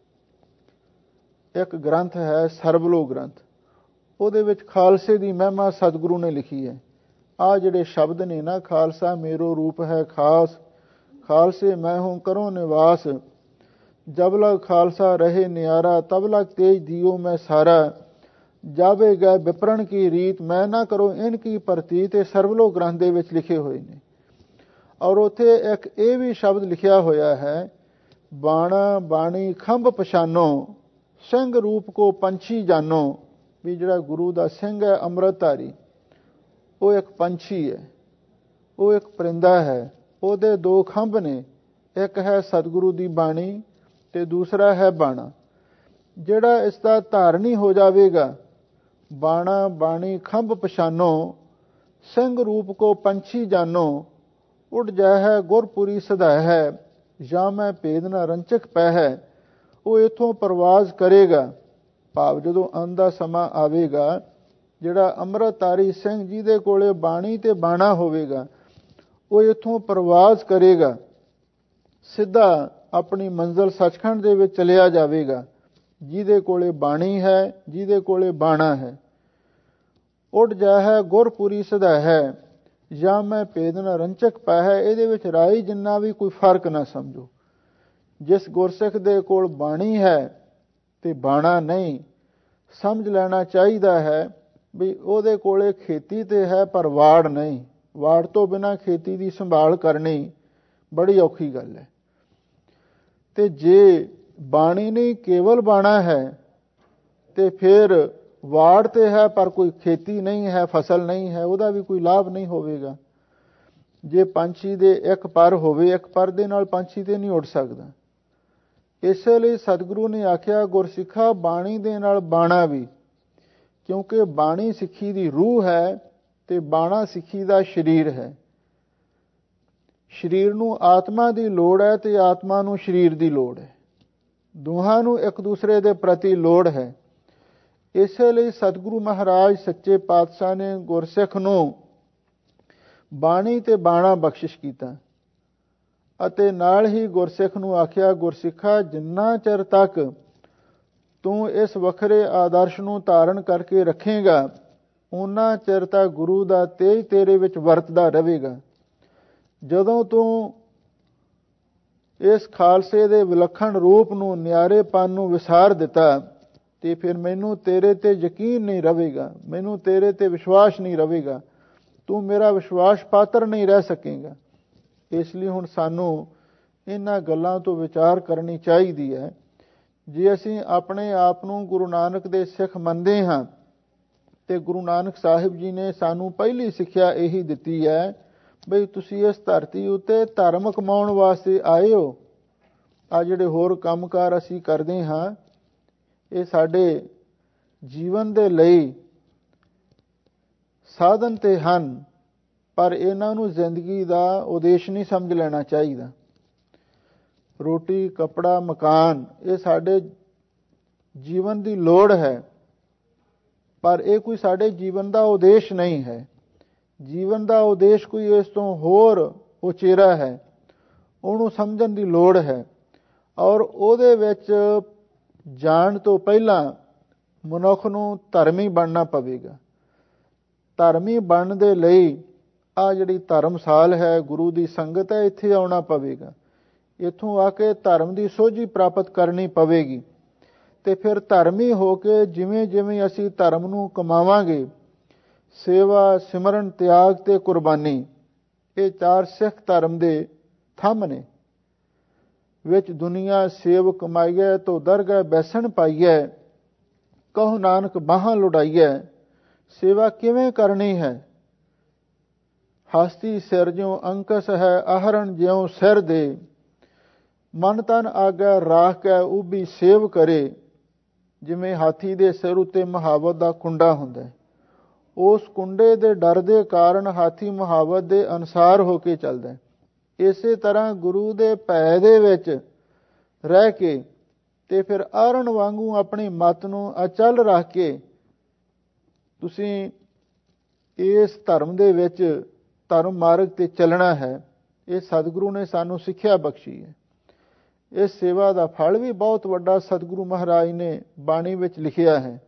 ਇੱਕ ਗ੍ਰੰਥ ਹੈ ਸਰਬਲੋ ਗ੍ਰੰਥ, ਉਹਦੇ ਵਿੱਚ ਖਾਲਸੇ ਦੀ ਮਹਿਮਾ ਸਤਿਗੁਰੂ ਨੇ ਲਿਖੀ ਹੈ। ਆਹ ਜਿਹੜੇ ਸ਼ਬਦ ਨੇ ਨਾ, ਖਾਲਸਾ ਮੇਰੋ ਰੂਪ ਹੈ ਖਾਸ, ਖਾਲਸੇ ਮੈਂ ਹੂੰ ਕਰੋ ਨਿਵਾਸ, ਜਬ ਲਗ ਖਾਲਸਾ ਰਹੇ ਨਿਆਰਾ, ਤਬ ਲਗ ਤੇਜ ਦਿਓ ਮੈਂ ਸਾਰਾ, ਜਾਵੇ ਗਏ ਵਿਪਰਨ ਕੀ ਰੀਤ, ਮੈਂ ਨਾ ਕਰੋ ਇਨ ਕੀ ਪ੍ਰਤੀਤ। ਇਹ ਸਰਬਲੋ ਗ੍ਰੰਥ ਦੇ ਵਿੱਚ ਲਿਖੇ ਹੋਏ ਨੇ। ਔਰ ਉੱਥੇ ਇੱਕ ਇਹ ਵੀ ਸ਼ਬਦ ਲਿਖਿਆ ਹੋਇਆ ਹੈ, ਬਾਣਾ ਬਾਣੀ ਖੰਭ ਪਛਾਨੋ, ਸਿੰਘ ਰੂਪ ਕੋ ਪੰਛੀ ਜਾਨੋ। ਵੀ ਜਿਹੜਾ ਗੁਰੂ ਦਾ ਸਿੰਘ ਹੈ ਅੰਮ੍ਰਿਤਧਾਰੀ, ਉਹ ਇੱਕ ਪੰਛੀ ਹੈ, ਉਹ ਇੱਕ ਪਰਿੰਦਾ ਹੈ। ਉਹਦੇ ਦੋ ਖੰਭ ਨੇ, ਇੱਕ ਹੈ ਸਤਿਗੁਰੂ ਦੀ ਬਾਣੀ ਤੇ ਦੂਸਰਾ ਹੈ ਬਾਣਾ। ਜਿਹੜਾ ਇਸ ਦਾ ਧਾਰਨੀ ਹੋ ਜਾਵੇਗਾ, ਬਾਣਾ ਬਾਣੀ ਖੰਭ ਪਛਾਨੋ, ਸਿੰਘ ਰੂਪ ਕੋ ਪੰਛੀ ਜਾਨੋ, ਉੱਡ ਜਾਹਿ ਗੁਰਪੁਰੀ ਸਦਾ ਹੈ, ਜਾਂ ਮੈਂ ਭੇਦ ਨਾ ਰੰਚਕ ਪੈ ਹੈ। ਉਹ ਇੱਥੋਂ ਪ੍ਰਵਾਜ਼ ਕਰੇਗਾ। ਭਾਵ ਜਦੋਂ ਅੰਤ ਦਾ ਸਮਾਂ ਆਵੇਗਾ, ਜਿਹੜਾ ਅੰਮ੍ਰਿਤਧਾਰੀ ਸਿੰਘ ਜਿਹਦੇ ਕੋਲੇ ਬਾਣੀ ਤੇ ਬਾਣਾ ਹੋਵੇਗਾ, ਉਹ ਇੱਥੋਂ ਪ੍ਰਵਾਜ਼ ਕਰੇਗਾ, ਸਿੱਧਾ ਆਪਣੀ ਮੰਜ਼ਿਲ ਸੱਚਖੰਡ ਦੇ ਵਿੱਚ ਚਲਿਆ ਜਾਵੇਗਾ। ਜਿਹਦੇ ਕੋਲੇ ਬਾਣੀ ਹੈ, ਜਿਹਦੇ ਕੋਲੇ ਬਾਣਾ ਹੈ। ਉੱਡ ਜਾਹਿ ਗੁਰਪੁਰੀ ਸਦਾ ਹੈ, ਜਾਂ ਮੈਂ ਭੇਦ ਨਾ ਰੰਚਕ ਪੈ ਹੈ। ਇਹਦੇ ਵਿੱਚ ਰਾਈ ਜਿੰਨਾ ਵੀ ਕੋਈ ਫਰਕ ਨਾ ਸਮਝੋ। ਜਿਸ ਗੁਰਸਿੱਖ ਦੇ ਕੋਲ ਬਾਣੀ ਹੈ ਤੇ ਬਾਣਾ ਨਹੀਂ, ਸਮਝ ਲੈਣਾ ਚਾਹੀਦਾ ਹੈ ਵੀ ਉਹਦੇ ਕੋਲੇ ਖੇਤੀ ਤੇ ਹੈ ਪਰ ਵਾੜ ਨਹੀਂ। ਵਾੜ ਤੋਂ ਬਿਨਾਂ ਖੇਤੀ ਦੀ ਸੰਭਾਲ ਕਰਨੀ ਬੜੀ ਔਖੀ ਗੱਲ ਹੈ। ਤੇ ਜੇ ਬਾਣੀ ਨਹੀਂ ਕੇਵਲ ਬਾਣਾ ਹੈ ਤੇ ਫਿਰ ਵਾੜ ਤੇ ਹੈ ਪਰ ਕੋਈ ਖੇਤੀ ਨਹੀਂ ਹੈ, ਫਸਲ ਨਹੀਂ ਹੈ, ਉਹਦਾ ਵੀ ਕੋਈ ਲਾਭ ਨਹੀਂ ਹੋਵੇਗਾ। ਜੇ ਪੰਛੀ ਦੇ ਇੱਕ ਪਰ ਹੋਵੇ, ਇੱਕ ਪਰ ਦੇ ਨਾਲ ਪੰਛੀ ਤੇ ਨਹੀਂ ਉੱਡ ਸਕਦਾ। ਇਸੇ ਲਈ ਸਤਿਗੁਰੂ ਨੇ ਆਖਿਆ, ਗੁਰਸਿੱਖਾ ਬਾਣੀ ਦੇ ਨਾਲ ਬਾਣਾ ਵੀ, ਕਿਉਂਕਿ ਬਾਣੀ ਸਿੱਖੀ ਦੀ ਰੂਹ ਹੈ ਤੇ ਬਾਣਾ ਸਿੱਖੀ ਦਾ ਸਰੀਰ ਹੈ। ਸਰੀਰ ਨੂੰ ਆਤਮਾ ਦੀ ਲੋੜ ਹੈ ਤੇ ਆਤਮਾ ਨੂੰ ਸਰੀਰ ਦੀ ਲੋੜ ਹੈ। ਦੋਹਾਂ ਨੂੰ ਇੱਕ ਦੂਸਰੇ ਦੇ ਪ੍ਰਤੀ ਲੋੜ ਹੈ। ਇਸੇ ਲਈ ਸਤਿਗੁਰੂ ਮਹਾਰਾਜ ਸੱਚੇ ਪਾਤਸ਼ਾਹ ਨੇ ਗੁਰਸਿੱਖ ਨੂੰ ਬਾਣੀ ਤੇ ਬਾਣਾ ਬਖਸ਼ਿਸ਼ ਕੀਤਾ ਅਤੇ ਨਾਲ ਹੀ ਗੁਰਸਿੱਖ ਨੂੰ ਆਖਿਆ, ਗੁਰਸਿੱਖਾ ਜਿੰਨਾ ਚਿਰ ਤੱਕ ਤੂੰ ਇਸ ਵੱਖਰੇ ਆਦਰਸ਼ ਨੂੰ ਧਾਰਨ ਕਰਕੇ ਰੱਖੇਗਾ, ਉਹਨਾਂ ਚਿਰ ਤੱਕ ਗੁਰੂ ਦਾ ਤੇਜ ਤੇਰੇ ਵਿੱਚ ਵਰਤਦਾ ਰਹੇਗਾ। ਜਦੋਂ ਤੂੰ ਇਸ ਖਾਲਸੇ ਦੇ ਵਿਲੱਖਣ ਰੂਪ ਨੂੰ, ਨਿਆਰੇਪਨ ਨੂੰ ਵਿਸਾਰ ਦਿੱਤਾ ਤੇ ਫਿਰ ਮੈਨੂੰ ਤੇਰੇ ਤੇ ਯਕੀਨ ਨਹੀਂ ਰਹੇਗਾ, ਮੈਨੂੰ ਤੇਰੇ ਤੇ ਵਿਸ਼ਵਾਸ ਨਹੀਂ ਰਹੇਗਾ, ਤੂੰ ਮੇਰਾ ਵਿਸ਼ਵਾਸ ਪਾਤਰ ਨਹੀਂ ਰਹਿ ਸਕੇਗਾ। ਇਸ ਲਈ ਹੁਣ ਸਾਨੂੰ ਇਹਨਾਂ ਗੱਲਾਂ ਤੋਂ ਵਿਚਾਰ ਕਰਨੀ ਚਾਹੀਦੀ ਹੈ। ਜੇ ਅਸੀਂ ਆਪਣੇ ਆਪ ਨੂੰ ਗੁਰੂ ਨਾਨਕ ਦੇ ਸਿੱਖ ਮੰਨਦੇ ਹਾਂ ਤੇ ਗੁਰੂ ਨਾਨਕ ਸਾਹਿਬ ਜੀ ਨੇ ਸਾਨੂੰ ਪਹਿਲੀ ਸਿੱਖਿਆ ਇਹੀ ਦਿੱਤੀ ਹੈ ਬਈ ਤੁਸੀਂ ਇਸ ਧਰਤੀ ਉੱਤੇ ਧਰਮ ਕਮਾਉਣ ਵਾਸਤੇ ਆਏ ਹੋ। ਆ ਜਿਹੜੇ ਹੋਰ ਕੰਮਕਾਰ ਅਸੀਂ ਕਰਦੇ ਹਾਂ, ਇਹ ਸਾਡੇ ਜੀਵਨ ਦੇ ਲਈ ਸਾਧਨ ਤੇ ਹਨ, ਪਰ ਇਹਨਾਂ ਨੂੰ ਜ਼ਿੰਦਗੀ ਦਾ ਉਦੇਸ਼ ਨਹੀਂ ਸਮਝ ਲੈਣਾ ਚਾਹੀਦਾ। ਰੋਟੀ, ਕੱਪੜਾ, ਮਕਾਨ ਇਹ ਸਾਡੇ ਜੀਵਨ ਦੀ ਲੋੜ ਹੈ, ਪਰ ਇਹ ਕੋਈ ਸਾਡੇ ਜੀਵਨ ਦਾ ਉਦੇਸ਼ ਨਹੀਂ ਹੈ। ਜੀਵਨ ਦਾ ਉਦੇਸ਼ ਕੋਈ ਇਸ ਤੋਂ ਹੋਰ ਉਚੇਰਾ ਹੈ, ਉਹਨੂੰ ਸਮਝਣ ਦੀ ਲੋੜ ਹੈ। ਔਰ ਉਹਦੇ ਵਿੱਚ ਜਾਣ ਤੋਂ ਪਹਿਲਾਂ ਮਨੁੱਖ ਨੂੰ ਧਰਮੀ ਬਣਨਾ ਪਵੇਗਾ। ਧਰਮੀ ਬਣਨ ਦੇ ਲਈ ਆ ਜਿਹੜੀ ਧਰਮਸਾਲ ਹੈ, ਗੁਰੂ ਦੀ ਸੰਗਤ ਹੈ, ਇੱਥੇ ਆਉਣਾ ਪਵੇਗਾ। ਇੱਥੋਂ ਆ ਕੇ ਧਰਮ ਦੀ ਸੋਝੀ ਪ੍ਰਾਪਤ ਕਰਨੀ ਪਵੇਗੀ ਤੇ ਫਿਰ ਧਰਮੀ ਹੋ ਕੇ ਜਿਵੇਂ ਜਿਵੇਂ ਅਸੀਂ ਧਰਮ ਨੂੰ ਕਮਾਵਾਂਗੇ, ਸੇਵਾ, ਸਿਮਰਨ, ਤਿਆਗ ਤੇ ਕੁਰਬਾਨੀ, ਇਹ ਚਾਰ ਸਿੱਖ ਧਰਮ ਦੇ ਥੰਮ ਨੇ। ਵਿੱਚ ਦੁਨੀਆ ਸੇਵ ਕਮਾਈਐ ਤੋ ਦਰਗਹਿ ਬੈਸਣ ਪਾਈਐ, ਕਹੋ ਨਾਨਕ ਬਾਹਾਂ ਲੁਡਾਈਐ। ਸੇਵਾ ਕਿਵੇਂ ਕਰਨੀ ਹੈ? ਹਸਤੀ ਸਿਰ ਜਿਉ ਅੰਕਸ ਹੈ, ਆਹਰਣ ਜਿਉ ਸਿਰ ਦੇ। ਮਨ ਤਨ ਆਗੈ ਰਾਖ ਕੈ ਉਭੀ ਸੇਵ ਕਰੇ। ਜਿਵੇਂ ਹਾਥੀ ਦੇ ਸਿਰ ਉੱਤੇ ਮੁਹਾਵਤ ਦਾ ਕੁੰਡਾ ਹੁੰਦਾ ਹੈ, ਉਸ ਕੁੰਡੇ ਦੇ ਡਰ ਦੇ ਕਾਰਨ ਹਾਥੀ ਮੁਹਾਵਤ ਦੇ ਅਨੁਸਾਰ ਹੋ ਕੇ ਚੱਲਦਾ ਹੈ। ਇਸੇ ਤਰ੍ਹਾਂ ਗੁਰੂ ਦੇ ਭੈ ਦੇ ਵਿੱਚ ਰਹਿ ਕੇ ਤੇ ਫਿਰ ਆਹਰਣ ਵਾਂਗੂ ਆਪਣੀ ਮੱਤ ਨੂੰ ਅਚਲ ਰੱਖ ਕੇ ਤੁਸੀਂ ਇਸ ਧਰਮ ਦੇ ਵਿੱਚ, ਧਰਮ ਮਾਰਗ ਤੇ ਚੱਲਣਾ ਹੈ। ਇਹ ਸਤਿਗੁਰੂ ਨੇ ਸਾਨੂੰ ਸਿੱਖਿਆ ਬਖਸ਼ੀ ਹੈ। ਇਸ ਸੇਵਾ ਦਾ ਫਲ ਵੀ ਬਹੁਤ ਵੱਡਾ ਸਤਿਗੁਰੂ ਮਹਾਰਾਜ ਨੇ ਬਾਣੀ ਵਿੱਚ ਲਿਖਿਆ ਹੈ।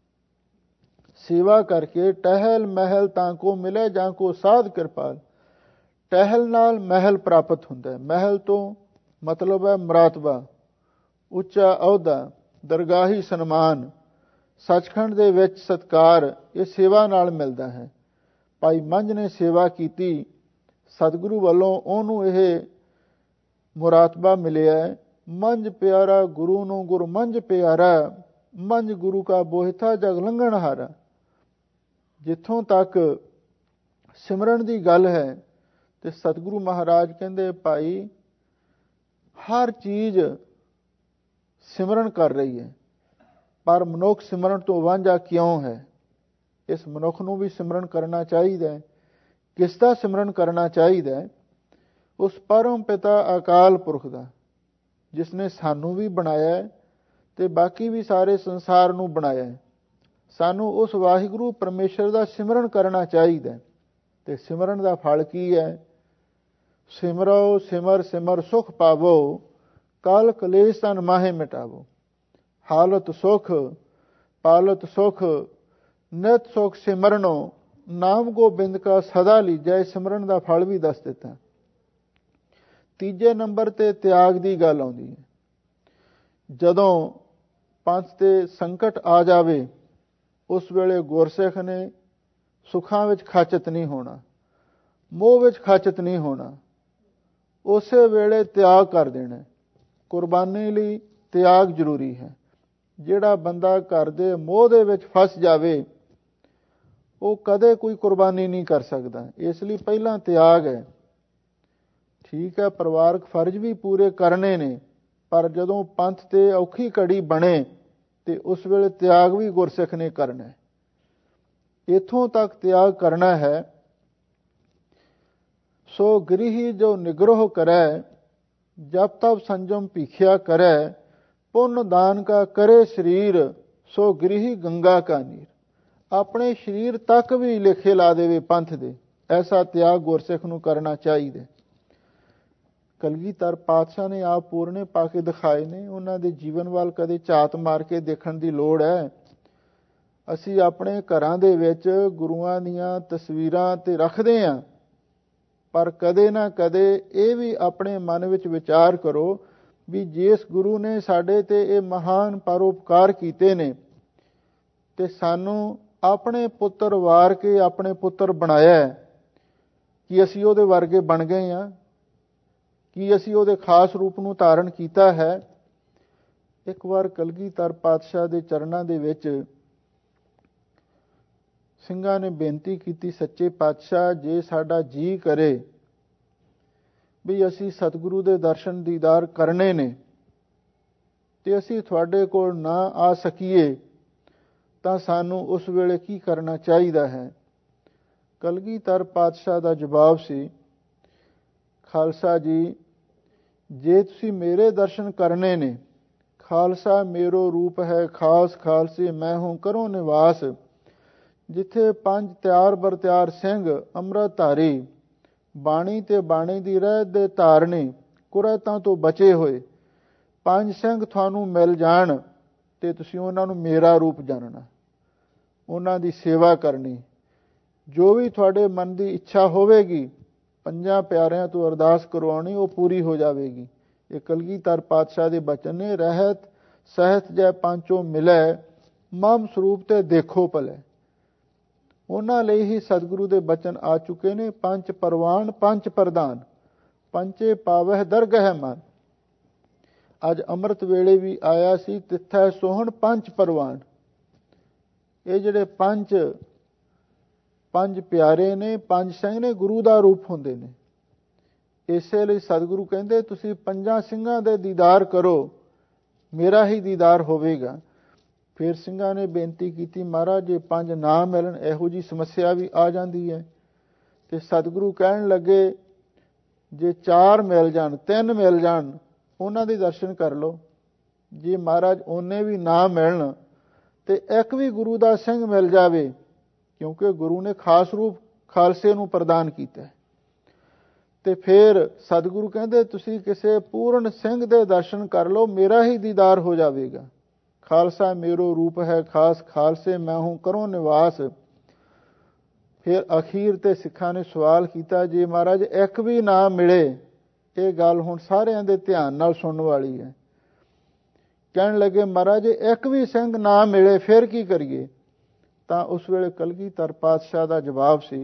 ਸੇਵਾ ਕਰਕੇ ਟਹਿਲ ਮਹਿਲ ਤਾਂ ਕੋ ਮਿਲੇ ਜਾਂ ਕੋ ਸਾਧ ਕਿਰਪਾਲ। ਟਹਿਲ ਨਾਲ ਮਹਿਲ ਪ੍ਰਾਪਤ ਹੁੰਦਾ ਹੈ। ਮਹਿਲ ਤੋਂ ਮਤਲਬ ਹੈ ਮਰਾਤਬਾ, ਉੱਚਾ ਅਹੁਦਾ, ਦਰਗਾਹੀ ਸਨਮਾਨ, ਸੱਚਖੰਡ ਦੇ ਵਿੱਚ ਸਤਕਾਰ, ਇਹ ਸੇਵਾ ਨਾਲ ਮਿਲਦਾ ਹੈ। ਭਾਈ ਮੰਝ ਨੇ ਸੇਵਾ ਕੀਤੀ, ਸਤਿਗੁਰੂ ਵੱਲੋਂ ਉਹਨੂੰ ਇਹ ਮੁਰਾਤਬਾ ਮਿਲਿਆ। ਮੰਝ ਪਿਆਰਾ ਗੁਰੂ ਨੂੰ ਗੁਰ ਮੰਝ ਪਿਆਰਾ, ਮੰਝ ਗੁਰੂ ਕਾ ਬੋਹਿਥਾ ਜਗ ਲੰਘਣ ਹਾਰਾ। ਜਿੱਥੋਂ ਤੱਕ ਸਿਮਰਨ ਦੀ ਗੱਲ ਹੈ ਤੇ ਸਤਿਗੁਰੂ ਮਹਾਰਾਜ ਕਹਿੰਦੇ ਭਾਈ ਹਰ ਚੀਜ਼ ਸਿਮਰਨ ਕਰ ਰਹੀ ਹੈ, ਪਰ ਮਨੁੱਖ ਸਿਮਰਨ ਤੋਂ ਵਾਂਝਾ ਕਿਉਂ ਹੈ? ਇਸ ਮਨੁੱਖ ਨੂੰ ਵੀ ਸਿਮਰਨ ਕਰਨਾ ਚਾਹੀਦਾ ਹੈ। ਕਿਸ ਦਾ ਸਿਮਰਨ ਕਰਨਾ ਚਾਹੀਦਾ ਹੈ? ਉਸ ਪਰਮ ਪਿਤਾ ਅਕਾਲ ਪੁਰਖ ਦਾ, ਜਿਸ ਨੇ ਸਾਨੂੰ ਵੀ ਬਣਾਇਆ ਹੈ ਤੇ ਬਾਕੀ ਵੀ ਸਾਰੇ ਸੰਸਾਰ ਨੂੰ ਬਣਾਇਆ ਹੈ। ਸਾਨੂੰ ਉਸ ਵਾਹਿਗੁਰੂ ਪਰਮੇਸ਼ਰ ਦਾ ਸਿਮਰਨ ਕਰਨਾ ਚਾਹੀਦਾ ਹੈ। ਤੇ ਸਿਮਰਨ ਦਾ ਫਲ ਕੀ ਹੈ? ਸਿਮਰੋ ਸਿਮਰ ਸਿਮਰ ਸੁਖ ਪਾਵੋ, ਕਾਲ ਕਲੇਸ਼ ਤਨ ਮਾਹੇ ਮਿਟਾਵੋ। ਹਾਲਤ ਸੁਖ ਪਾਲਤ ਸੁਖ, ਨਿਤ ਸੁਖ ਸਿਮਰਨੋ, ਨਾਮ ਗੋਬਿੰਦ ਕਾ ਸਦਾ ਲੀਜੈ। ਸਿਮਰਨ ਦਾ ਫਲ ਵੀ ਦੱਸ ਦਿੱਤਾ। ਤੀਜੇ ਨੰਬਰ ਤੇ ਤਿਆਗ ਦੀ ਗੱਲ ਆਉਂਦੀ ਹੈ। ਜਦੋਂ ਪੰਥ ਤੇ ਸੰਕਟ ਆ ਜਾਵੇ, ਉਸ ਵੇਲੇ ਗੁਰਸਿੱਖ ਨੇ ਸੁੱਖਾਂ ਵਿੱਚ ਖਾਚਤ ਨਹੀਂ ਹੋਣਾ, ਮੋਹ ਵਿੱਚ ਖਾਚਤ ਨਹੀਂ ਹੋਣਾ। ਉਸੇ ਵੇਲੇ ਤਿਆਗ ਕਰ ਦੇਣਾ। ਕੁਰਬਾਨੀ ਲਈ ਤਿਆਗ ਜ਼ਰੂਰੀ ਹੈ। ਜਿਹੜਾ ਬੰਦਾ ਘਰ ਦੇ ਮੋਹ ਦੇ ਵਿੱਚ ਫਸ ਜਾਵੇ ਉਹ ਕਦੇ ਕੋਈ ਕੁਰਬਾਨੀ ਨਹੀਂ ਕਰ ਸਕਦਾ। ਇਸ ਲਈ ਪਹਿਲਾਂ ਤਿਆਗ ਹੈ। ਠੀਕ ਹੈ, ਪਰਿਵਾਰਕ ਫਰਜ਼ ਵੀ ਪੂਰੇ ਕਰਨੇ ਨੇ, ਪਰ ਜਦੋਂ ਪੰਥ ਤੇ ਔਖੀ ਘੜੀ ਬਣੇ ਤੇ ਉਸ ਵੇਲੇ ਤਿਆਗ ਵੀ ਗੁਰਸਿੱਖ ਨੇ ਕਰਨਾ ਹੈ। ਇੱਥੋਂ ਤੱਕ ਤਿਆਗ ਕਰਨਾ ਹੈ। ਸੋ ਗ੍ਰਹੀ ਜੋ ਨਿਗ੍ਰਹ ਕਰੈ, ਜਬ ਤਬ ਸੰਜਮ ਭੀਖਿਆ ਕਰੈ, ਪੁੰਨ ਦਾਨ ਕਾ ਕਰੇ ਸਰੀਰ, ਸੋ ਗ੍ਰਹੀ ਗੰਗਾ ਕਾ ਨੀਰ। ਆਪਣੇ ਸਰੀਰ ਤੱਕ ਵੀ ਲੇਖੇ ਲਾ ਦੇਵੇ ਪੰਥ ਦੇ, ਐਸਾ ਤਿਆਗ ਗੁਰਸਿੱਖ ਨੂੰ ਕਰਨਾ ਚਾਹੀਦਾ। ਕਲਗੀਧਰ ਪਾਤਸ਼ਾਹ ਨੇ ਆਪ ਪੂਰਨੇ ਪਾ ਕੇ ਦਿਖਾਏ ਨੇ। ਉਹਨਾਂ ਦੇ ਜੀਵਨ ਵੱਲ ਕਦੇ ਝਾਤ ਮਾਰ ਕੇ ਦੇਖਣ ਦੀ ਲੋੜ ਹੈ। ਅਸੀਂ ਆਪਣੇ ਘਰਾਂ ਦੇ ਵਿੱਚ ਗੁਰੂਆਂ ਦੀਆਂ ਤਸਵੀਰਾਂ ਤੇ ਰੱਖਦੇ ਹਾਂ, ਪਰ ਕਦੇ ਨਾ ਕਦੇ ਇਹ ਵੀ ਆਪਣੇ ਮਨ ਵਿੱਚ ਵਿਚਾਰ ਕਰੋ ਵੀ ਜਿਸ ਗੁਰੂ ਨੇ ਸਾਡੇ ਤੇ ਇਹ ਮਹਾਨ ਪਰਉਪਕਾਰ ਕੀਤੇ ਨੇ ਤੇ ਸਾਨੂੰ ਆਪਣੇ ਪੁੱਤਰ ਵਾਰ ਕੇ ਆਪਣੇ ਪੁੱਤਰ ਬਣਾਇਆ, ਕਿ ਅਸੀਂ ਉਹਦੇ ਵਰਗੇ ਬਣ ਗਏ ਹਾਂ? ਕੀ ਅਸੀਂ ਉਹਦੇ ਖਾਸ ਰੂਪ ਨੂੰ ਧਾਰਨ ਕੀਤਾ ਹੈ? ਇੱਕ ਵਾਰ ਕਲਗੀਧਰ ਪਾਤਸ਼ਾਹ ਦੇ ਚਰਨਾਂ ਦੇ ਵਿੱਚ ਸਿੰਘਾਂ ਨੇ ਬੇਨਤੀ ਕੀਤੀ, ਸੱਚੇ ਪਾਤਸ਼ਾਹ, ਜੇ ਸਾਡਾ ਜੀ ਕਰੇ ਵੀ ਅਸੀਂ ਸਤਿਗੁਰੂ ਦੇ ਦਰਸ਼ਨ ਦੀਦਾਰ ਕਰਨੇ ਨੇ ਤੇ ਅਸੀਂ ਤੁਹਾਡੇ ਕੋਲ ਨਾ ਆ ਸਕੀਏ ਤਾਂ ਸਾਨੂੰ ਉਸ ਵੇਲੇ ਕੀ ਕਰਨਾ ਚਾਹੀਦਾ ਹੈ? ਕਲਗੀਧਰ ਪਾਤਸ਼ਾਹ ਦਾ ਜਵਾਬ ਸੀ, ਖਾਲਸਾ ਜੀ, ਜੇ ਤੁਸੀਂ ਮੇਰੇ ਦਰਸ਼ਨ ਕਰਨੇ ਨੇ, ਖਾਲਸਾ ਮੇਰੋ ਰੂਪ ਹੈ ਖਾਸ, ਖਾਲਸੇ ਮੈਂ ਹੂੰ ਕਰੋ ਨਿਵਾਸ। ਜਿੱਥੇ ਪੰਜ ਤਿਆਰ ਬਰ ਤਿਆਰ ਸਿੰਘ ਅੰਮ੍ਰਿਤ ਧਾਰੀ, ਬਾਣੀ ਤੇ ਬਾਣੀ ਦੀ ਰਹਿਤ ਦੇ ਧਾਰਨੀ, ਕੁਰੈਤਾਂ ਤੋਂ ਬਚੇ ਹੋਏ ਪੰਜ ਸਿੰਘ ਤੁਹਾਨੂੰ ਮਿਲ ਜਾਣ ਤੇ ਤੁਸੀਂ ਉਹਨਾਂ ਨੂੰ ਮੇਰਾ ਰੂਪ ਜਾਣਨਾ, ਉਹਨਾਂ ਦੀ ਸੇਵਾ ਕਰਨੀ। ਜੋ ਵੀ ਤੁਹਾਡੇ ਮਨ ਦੀ ਇੱਛਾ ਹੋਵੇਗੀ, ਪੰਜਾਂ ਪਿਆਰਿਆਂ ਤੋਂ ਅਰਦਾਸ ਕਰਵਾਉਣੀ, ਉਹ ਪੂਰੀ ਹੋ ਜਾਵੇਗੀ। ਇਹ ਕਲਗੀਧਰ ਪਾਤਸ਼ਾਹ ਦੇ ਬਚਨ ਨੇ। ਰਹਿਤ ਸਹਿਤ ਜੈ ਪੰਚੋ ਮਿਲੈ, ਮਮ ਸਰੂਪ ਤੇ ਦੇਖੋ ਭਲੇ। ਉਹਨਾਂ ਲਈ ਹੀ ਸਤਿਗੁਰੂ ਦੇ ਬਚਨ ਆ ਚੁੱਕੇ ਨੇ। ਪੰਜ ਪਰਵਾਨ ਪੰਜ ਪ੍ਰਧਾਨ, ਪੰਚੇ ਪਾਵਹਿ ਦਰਗਹਿ ਮਨ। ਅੱਜ ਅੰਮ੍ਰਿਤ ਵੇਲੇ ਵੀ ਆਇਆ ਸੀ, ਤਿੱਥੈ ਸੋਹਣ ਪੰਜ ਪਰਵਾਨ। ਇਹ ਜਿਹੜੇ ਪੰਜ ਪੰਜ ਪਿਆਰੇ ਨੇ, ਪੰਜ ਸਿੰਘ ਨੇ, ਗੁਰੂ ਦਾ ਰੂਪ ਹੁੰਦੇ ਨੇ। ਇਸੇ ਲਈ ਸਤਿਗੁਰੂ ਕਹਿੰਦੇ ਤੁਸੀਂ ਪੰਜਾਂ ਸਿੰਘਾਂ ਦੇ ਦੀਦਾਰ ਕਰੋ, ਮੇਰਾ ਹੀ ਦੀਦਾਰ ਹੋਵੇਗਾ। ਫਿਰ ਸਿੰਘਾਂ ਨੇ ਬੇਨਤੀ ਕੀਤੀ, ਮਹਾਰਾਜ ਜੇ ਪੰਜ ਨਾ ਮਿਲਣ, ਇਹੋ ਜਿਹੀ ਸਮੱਸਿਆ ਵੀ ਆ ਜਾਂਦੀ ਹੈ। ਤੇ ਸਤਿਗੁਰੂ ਕਹਿਣ ਲੱਗੇ, ਜੇ ਚਾਰ ਮਿਲ ਜਾਣ, ਤਿੰਨ ਮਿਲ ਜਾਣ, ਉਹਨਾਂ ਦੇ ਦਰਸ਼ਨ ਕਰ ਲਓ। ਜੇ ਮਹਾਰਾਜ ਉਹਨੇ ਵੀ ਨਾ ਮਿਲਣ ਤੇ ਇੱਕ ਵੀ ਗੁਰੂ ਦਾ ਸਿੰਘ ਮਿਲ ਜਾਵੇ, ਕਿਉਂਕਿ ਗੁਰੂ ਨੇ ਖਾਸ ਰੂਪ ਖਾਲਸੇ ਨੂੰ ਪ੍ਰਦਾਨ ਕੀਤਾ, ਤੇ ਫਿਰ ਸਤਿਗੁਰੂ ਕਹਿੰਦੇ ਤੁਸੀਂ ਕਿਸੇ ਪੂਰਨ ਸਿੰਘ ਦੇ ਦਰਸ਼ਨ ਕਰ ਲਓ, ਮੇਰਾ ਹੀ ਦੀਦਾਰ ਹੋ ਜਾਵੇਗਾ। ਖਾਲਸਾ ਮੇਰੋ ਰੂਪ ਹੈ ਖਾਸ, ਖਾਲਸੇ ਮੈਂ ਹੂੰ ਕਰੋ ਨਿਵਾਸ। ਫਿਰ ਅਖੀਰ ਤੇ ਸਿੱਖਾਂ ਨੇ ਸਵਾਲ ਕੀਤਾ, ਜੇ ਮਹਾਰਾਜ ਇੱਕ ਵੀ ਨਾ ਮਿਲੇ, ਇਹ ਗੱਲ ਹੁਣ ਸਾਰਿਆਂ ਦੇ ਧਿਆਨ ਨਾਲ ਸੁਣਨ ਵਾਲੀ ਹੈ। ਕਹਿਣ ਲੱਗੇ, ਮਹਾਰਾਜ ਇੱਕ ਵੀ ਸਿੰਘ ਨਾ ਮਿਲੇ ਫਿਰ ਕੀ ਕਰੀਏ? ਤਾਂ ਉਸ ਵੇਲੇ ਕਲਗੀਧਰ ਪਾਤਸ਼ਾਹ ਦਾ ਜਵਾਬ ਸੀ,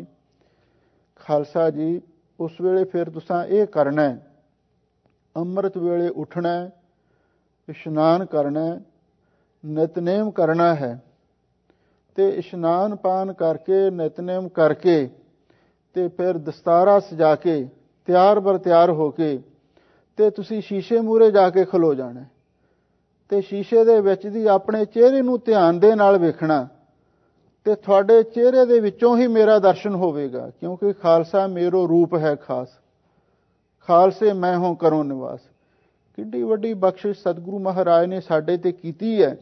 ਖਾਲਸਾ ਜੀ, ਉਸ ਵੇਲੇ ਫਿਰ ਤੁਸੀਂ ਇਹ ਕਰਨਾ, ਅੰਮ੍ਰਿਤ ਵੇਲੇ ਉੱਠਣਾ, ਇਸ਼ਨਾਨ ਕਰਨਾ, ਨਿਤਨੇਮ ਕਰਨਾ ਹੈ। ਤੇ ਇਸ਼ਨਾਨ ਪਾਨ ਕਰਕੇ, ਨਿਤਨੇਮ ਕਰਕੇ ਤੇ ਫਿਰ ਦਸਤਾਰਾ ਸਜਾ ਕੇ, ਤਿਆਰ ਬਰ ਤਿਆਰ ਹੋ ਕੇ ਤੇ ਤੁਸੀਂ ਸ਼ੀਸ਼ੇ ਮੂਹਰੇ ਜਾ ਕੇ ਖਲੋ ਜਾਣਾ ਤੇ ਸ਼ੀਸ਼ੇ ਦੇ ਵਿੱਚ ਦੀ ਆਪਣੇ ਚਿਹਰੇ ਨੂੰ ਧਿਆਨ ਦੇ ਨਾਲ ਵੇਖਣਾ ਤੇ ਤੁਹਾਡੇ ਚਿਹਰੇ ਦੇ ਵਿੱਚੋਂ ਹੀ ਮੇਰਾ ਦਰਸ਼ਨ ਹੋਵੇਗਾ, ਕਿਉਂਕਿ ਖਾਲਸਾ ਮੇਰੋ ਰੂਪ ਹੈ ਖਾਸ, ਖਾਲਸੇ ਮੈਂ ਹੂੰ ਕਰੋ ਨਿਵਾਸ। ਕਿੱਡੀ ਵੱਡੀ ਬਖਸ਼ਿਸ਼ ਸਤਿਗੁਰੂ ਮਹਾਰਾਜ ਨੇ ਸਾਡੇ ਤੇ ਕੀਤੀ ਹੈ।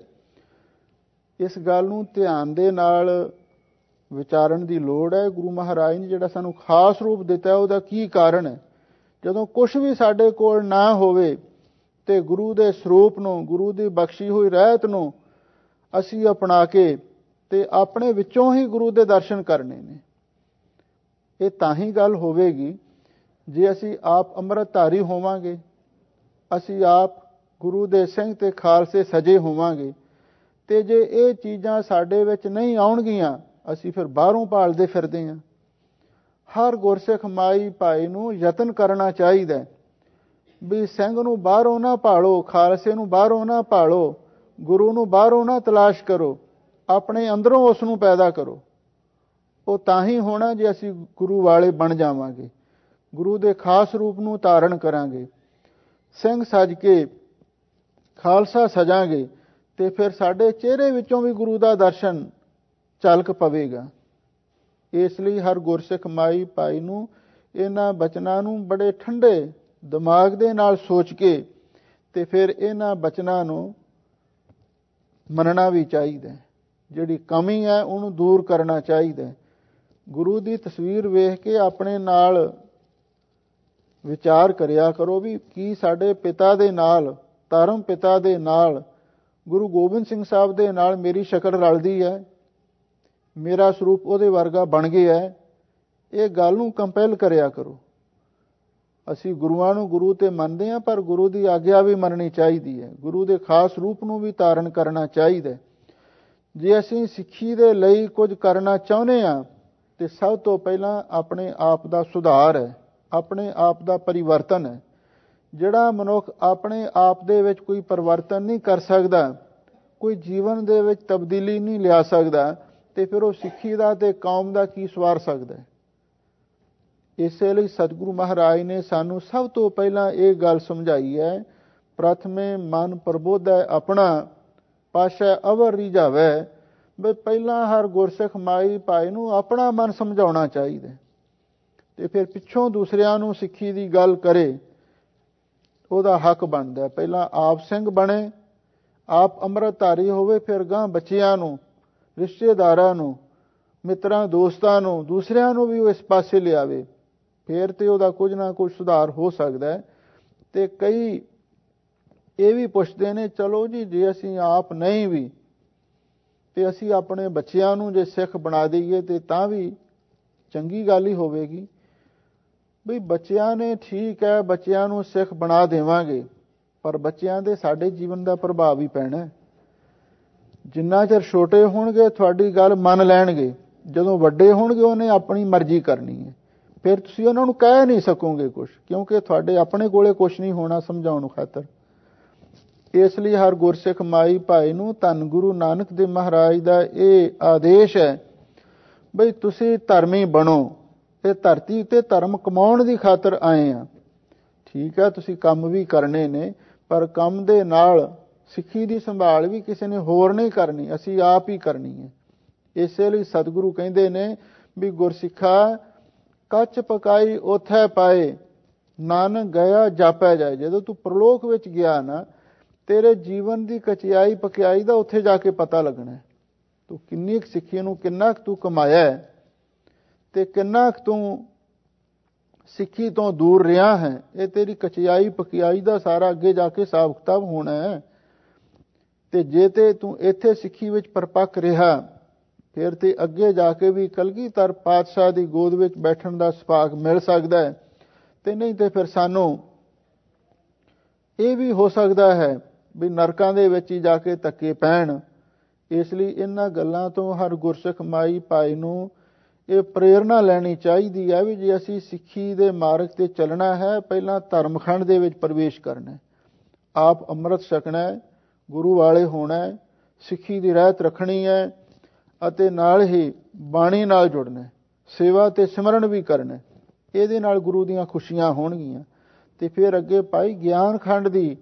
ਇਸ ਗੱਲ ਨੂੰ ਧਿਆਨ ਦੇ ਨਾਲ ਵਿਚਾਰਨ ਦੀ ਲੋੜ ਹੈ। ਗੁਰੂ ਮਹਾਰਾਜ ਨੇ ਜਿਹੜਾ ਸਾਨੂੰ ਖਾਸ ਰੂਪ ਦਿੱਤਾ, ਉਹਦਾ ਕੀ ਕਾਰਨ ਹੈ? ਜਦੋਂ ਕੁਝ ਵੀ ਸਾਡੇ ਕੋਲ ਨਾ ਹੋਵੇ ਤੇ ਗੁਰੂ ਦੇ ਸਰੂਪ ਨੂੰ, ਗੁਰੂ ਦੀ ਬਖਸ਼ੀ ਹੋਈ ਰਹਿਤ ਨੂੰ ਅਸੀਂ ਅਪਣਾ ਕੇ ਤੇ ਆਪਣੇ ਵਿੱਚੋਂ ਹੀ ਗੁਰੂ ਦੇ ਦਰਸ਼ਨ ਕਰਨੇ ਨੇ। ਇਹ ਤਾਂ ਹੀ ਗੱਲ ਹੋਵੇਗੀ ਜੇ ਅਸੀਂ ਆਪ ਅੰਮ੍ਰਿਤਧਾਰੀ ਹੋਵਾਂਗੇ, ਅਸੀਂ ਆਪ ਗੁਰੂ ਦੇ ਸਿੰਘ ਤੇ ਖਾਲਸੇ ਸਜੇ ਹੋਵਾਂਗੇ। ਤੇ ਜੇ ਇਹ ਚੀਜ਼ਾਂ ਸਾਡੇ ਵਿੱਚ ਨਹੀਂ ਆਉਣਗੀਆਂ, ਅਸੀਂ ਫਿਰ ਬਾਹਰੋਂ ਭਾਲਦੇ ਫਿਰਦੇ ਹਾਂ। ਹਰ ਗੁਰਸਿੱਖ ਮਾਈ ਭਾਈ ਨੂੰ ਯਤਨ ਕਰਨਾ ਚਾਹੀਦਾ ਵੀ ਸਿੰਘ ਨੂੰ ਬਾਹਰੋਂ ਨਾ ਭਾਲੋ, ਖਾਲਸੇ ਨੂੰ ਬਾਹਰੋਂ ਨਾ ਭਾਲੋ, ਗੁਰੂ ਨੂੰ ਬਾਹਰੋਂ ਨਾ ਤਲਾਸ਼ ਕਰੋ, ਆਪਣੇ ਅੰਦਰੋਂ ਉਸ ਨੂੰ ਪੈਦਾ ਕਰੋ। ਉਹ ਤਾਂ ਹੀ ਹੋਣਾ ਜੇ ਅਸੀਂ ਗੁਰੂ ਵਾਲੇ ਬਣ ਜਾਵਾਂਗੇ, ਗੁਰੂ ਦੇ ਖਾਸ ਰੂਪ ਨੂੰ ਧਾਰਨ ਕਰਾਂਗੇ, ਸਿੰਘ ਸਜ ਕੇ ਖਾਲਸਾ ਸਜਾਂਗੇ, ਤੇ ਫਿਰ ਸਾਡੇ ਚਿਹਰੇ ਵਿੱਚੋਂ ਵੀ ਗੁਰੂ ਦਾ ਦਰਸ਼ਨ ਝਲਕ ਪਵੇਗਾ। ਇਸ ਲਈ ਹਰ ਗੁਰਸਿੱਖ ਮਾਈ ਭਾਈ ਨੂੰ ਇਹਨਾਂ ਬਚਨਾਂ ਨੂੰ ਬੜੇ ਠੰਡੇ ਦਿਮਾਗ ਦੇ ਨਾਲ ਸੋਚ ਕੇ ਤੇ ਫਿਰ ਇਹਨਾਂ ਬਚਨਾਂ ਨੂੰ ਮੰਨਣਾ ਵੀ ਚਾਹੀਦਾ। ਜਿਹੜੀ ਕਮੀ ਹੈ ਉਹਨੂੰ ਦੂਰ ਕਰਨਾ ਚਾਹੀਦਾ। ਗੁਰੂ ਦੀ ਤਸਵੀਰ ਵੇਖ ਕੇ ਆਪਣੇ ਨਾਲ ਵਿਚਾਰ ਕਰਿਆ ਕਰੋ ਵੀ ਕੀ ਸਾਡੇ ਪਿਤਾ ਦੇ ਨਾਲ, ਧਰਮ ਪਿਤਾ ਦੇ ਨਾਲ, ਗੁਰੂ ਗੋਬਿੰਦ ਸਿੰਘ ਸਾਹਿਬ ਦੇ ਨਾਲ ਮੇਰੀ ਸ਼ਕਲ ਰਲਦੀ ਹੈ, ਮੇਰਾ ਸਰੂਪ ਉਹਦੇ ਵਰਗਾ ਬਣ ਗਿਆ ਹੈ। ਇਹ ਗੱਲ ਨੂੰ ਕੰਪੈਲ ਕਰਿਆ ਕਰੋ। ਅਸੀਂ ਗੁਰੂਆਂ ਨੂੰ ਗੁਰੂ ਤੇ ਮੰਨਦੇ ਹਾਂ, ਪਰ ਗੁਰੂ ਦੀ ਆਗਿਆ ਵੀ ਮੰਨਣੀ ਚਾਹੀਦੀ ਹੈ, ਗੁਰੂ ਦੇ ਖਾਸ ਰੂਪ ਨੂੰ ਵੀ ਧਾਰਨ ਕਰਨਾ ਚਾਹੀਦਾ। ਜੇ ਅਸੀਂ ਸਿੱਖੀ ਦੇ ਲਈ ਕੁਝ ਕਰਨਾ ਚਾਹੁੰਦੇ ਹਾਂ ਤੇ ਸਭ ਤੋਂ ਪਹਿਲਾਂ ਆਪਣੇ ਆਪ ਦਾ ਸੁਧਾਰ ਹੈ, ਆਪਣੇ ਆਪ ਦਾ ਪਰਿਵਰਤਨ ਹੈ। ਜਿਹੜਾ ਮਨੁੱਖ ਆਪਣੇ ਆਪ ਦੇ ਵਿੱਚ ਕੋਈ ਪਰਿਵਰਤਨ ਨਹੀਂ ਕਰ ਸਕਦਾ, ਕੋਈ ਜੀਵਨ ਦੇ ਵਿੱਚ ਤਬਦੀਲੀ ਨਹੀਂ ਲਿਆ ਸਕਦਾ, ਤੇ ਫਿਰ ਉਹ ਸਿੱਖੀ ਦਾ ਤੇ ਕੌਮ ਦਾ ਕੀ ਸਵਾਰ ਸਕਦਾ ਹੈ। ਇਸੇ ਲਈ ਸਤਿਗੁਰੂ ਮਹਾਰਾਜ ਨੇ ਸਾਨੂੰ ਸਭ ਤੋਂ ਪਹਿਲਾਂ ਇਹ ਗੱਲ ਸਮਝਾਈ ਹੈ, ਪ੍ਰਥਮੇ ਮਨ ਪ੍ਰਬੋਧੈ ਆਪਣਾ, ਪਾਸ਼ੈ ਅਵਰ ਰੀਝਾਵੈ। ਬਈ ਪਹਿਲਾਂ ਹਰ ਗੁਰਸਿੱਖ ਮਾਈ ਭਾਈ ਨੂੰ ਆਪਣਾ ਮਨ ਸਮਝਾਉਣਾ ਚਾਹੀਦਾ, ਤੇ ਫਿਰ ਪਿੱਛੋਂ ਦੂਸਰਿਆਂ ਨੂੰ ਸਿੱਖੀ ਦੀ ਗੱਲ ਕਰੇ, ਉਹਦਾ ਹੱਕ ਬਣਦਾ। ਪਹਿਲਾਂ ਆਪ ਸਿੰਘ ਬਣੇ, ਆਪ ਅੰਮ੍ਰਿਤਧਾਰੀ ਹੋਵੇ, ਫਿਰ ਗਾਂ ਬੱਚਿਆਂ ਨੂੰ, ਰਿਸ਼ਤੇਦਾਰਾਂ ਨੂੰ, ਮਿੱਤਰਾਂ ਦੋਸਤਾਂ ਨੂੰ, ਦੂਸਰਿਆਂ ਨੂੰ ਵੀ ਉਹ ਇਸ ਪਾਸੇ ਲਿਆਵੇ, ਫਿਰ ਤੇ ਉਹਦਾ ਕੁਝ ਨਾ ਕੁਝ ਸੁਧਾਰ ਹੋ ਸਕਦਾ ਹੈ। ਤੇ ਕਈ ਇਹ ਵੀ ਪੁੱਛਦੇ ਨੇ, ਚਲੋ ਜੀ ਜੇ ਅਸੀਂ ਆਪ ਨਹੀਂ ਵੀ ਤੇ ਅਸੀਂ ਆਪਣੇ ਬੱਚਿਆਂ ਨੂੰ ਜੇ ਸਿੱਖ ਬਣਾ ਦਈਏ ਤੇ ਤਾਂ ਵੀ ਚੰਗੀ ਗੱਲ ਹੀ ਹੋਵੇਗੀ। ਬਈ ਬੱਚਿਆਂ ਨੇ ਠੀਕ ਹੈ, ਬੱਚਿਆਂ ਨੂੰ ਸਿੱਖ ਬਣਾ ਦੇਵਾਂਗੇ, ਪਰ ਬੱਚਿਆਂ ਦੇ ਸਾਡੇ ਜੀਵਨ ਦਾ ਪ੍ਰਭਾਵ ਹੀ ਪੈਣਾ। ਜਿੰਨਾ ਚਿਰ ਛੋਟੇ ਹੋਣਗੇ ਤੁਹਾਡੀ ਗੱਲ ਮੰਨ ਲੈਣਗੇ, ਜਦੋਂ ਵੱਡੇ ਹੋਣਗੇ ਉਹਨੇ ਆਪਣੀ ਮਰਜ਼ੀ ਕਰਨੀ ਹੈ, ਫਿਰ ਤੁਸੀਂ ਉਹਨਾਂ ਨੂੰ ਕਹਿ ਨਹੀਂ ਸਕੋਗੇ ਕੁਝ, ਕਿਉਂਕਿ ਤੁਹਾਡੇ ਆਪਣੇ ਕੋਲੇ ਕੁਝ ਨਹੀਂ ਹੋਣਾ ਸਮਝਾਉਣ ਖਾਤਰ। ਇਸ ਲਈ ਹਰ ਗੁਰਸਿੱਖ ਮਾਈ ਭਾਈ ਨੂੰ ਧੰਨ ਗੁਰੂ ਨਾਨਕ ਦੇਵ ਮਹਾਰਾਜ ਦਾ ਇਹ ਆਦੇਸ਼ ਹੈ ਬਈ ਤੁਸੀਂ ਧਰਮੀ ਬਣੋ। ਇਹ ਧਰਤੀ ਉੱਤੇ ਧਰਮ ਕਮਾਉਣ ਦੀ ਖਾਤਰ ਆਏ ਆ, ਠੀਕ ਹੈ, ਤੁਸੀਂ ਕੰਮ ਵੀ ਕਰਨੇ ਨੇ, ਪਰ ਕੰਮ ਦੇ ਨਾਲ ਸਿੱਖੀ ਦੀ ਸੰਭਾਲ ਵੀ ਕਿਸੇ ਨੇ ਹੋਰ ਨਹੀਂ ਕਰਨੀ, ਅਸੀਂ ਆਪ ਹੀ ਕਰਨੀ ਹੈ। ਇਸੇ ਲਈ ਸਤਿਗੁਰੂ ਕਹਿੰਦੇ ਨੇ ਵੀ ਗੁਰਸਿੱਖਾ ਕੱਚ ਪਕਾਈ ਉਥੈ ਪਾਏ, ਨਾਨਕ ਗਿਆ ਜਾਪੈ ਜਾਏ। ਜਦੋਂ ਤੂੰ ਪ੍ਰਲੋਕ ਵਿੱਚ ਗਿਆ ਨਾ, ਤੇਰੇ ਜੀਵਨ ਦੀ ਕਚਿਆਈ ਪਕਿਆਈ ਦਾ ਉੱਥੇ ਜਾ ਕੇ ਪਤਾ ਲੱਗਣਾ। ਤੂੰ ਕਿੰਨੀ ਕੁ ਸਿੱਖੀ ਨੂੰ ਕਿੰਨਾ ਕੁ ਤੂੰ ਕਮਾਇਆ ਤੇ ਕਿੰਨਾ ਕੁ ਤੂੰ ਸਿੱਖੀ ਤੋਂ ਦੂਰ ਰਿਹਾ ਹੈ, ਇਹ ਤੇਰੀ ਕਚਿਆਈ ਪਕਿਆਈ ਦਾ ਸਾਰਾ ਅੱਗੇ ਜਾ ਕੇ ਹਿਸਾਬ ਕਿਤਾਬ ਹੋਣਾ ਹੈ। ਤੇ ਜੇ ਤੇ ਤੂੰ ਇੱਥੇ ਸਿੱਖੀ ਵਿੱਚ ਪਰਪੱਕ ਰਿਹਾ, ਫਿਰ ਤੇ ਅੱਗੇ ਜਾ ਕੇ ਵੀ ਕਲਗੀਧਰ ਪਾਤਸ਼ਾਹ ਦੀ ਗੋਦ ਵਿੱਚ ਬੈਠਣ ਦਾ ਸੁਭਾਗ ਮਿਲ ਸਕਦਾ ਹੈ। ਤੇ ਨਹੀਂ ਤੇ ਫਿਰ ਸਾਨੂੰ ਇਹ ਵੀ ਹੋ ਸਕਦਾ ਹੈ ਵੀ ਨਰਕਾਂ ਦੇ ਵਿੱਚ ਹੀ ਜਾ ਕੇ ਧੱਕੇ ਪੈਣ। ਇਸ ਲਈ ਇਹਨਾਂ ਗੱਲਾਂ ਤੋਂ ਹਰ ਗੁਰਸਿੱਖ ਮਾਈ ਭਾਈ ਨੂੰ ਇਹ ਪ੍ਰੇਰਣਾ ਲੈਣੀ ਚਾਹੀਦੀ ਹੈ ਵੀ ਜੇ ਅਸੀਂ ਸਿੱਖੀ ਦੇ ਮਾਰਗ ਤੇ ਚੱਲਣਾ ਹੈ, ਪਹਿਲਾਂ ਧਰਮਖੰਡ ਦੇ ਵਿੱਚ ਪ੍ਰਵੇਸ਼ ਕਰਨਾ, ਆਪ ਅੰਮ੍ਰਿਤ ਛਕਣਾ, ਗੁਰੂ ਵਾਲੇ ਹੋਣਾ, ਸਿੱਖੀ ਦੀ ਰਹਿਤ ਰੱਖਣੀ ਹੈ, ਅਤੇ ਨਾਲ ਹੀ ਬਾਣੀ ਨਾਲ ਜੁੜਨਾ, ਸੇਵਾ ਤੇ ਸਿਮਰਨ ਵੀ ਕਰਨਾ। ਇਹਦੇ ਨਾਲ ਗੁਰੂ ਦੀਆਂ ਖੁਸ਼ੀਆਂ ਹੋਣਗੀਆਂ। ਤੇ ਫਿਰ ਅੱਗੇ ਭਾਈ ਗਿਆਨ ਖੰਡ ਦੀ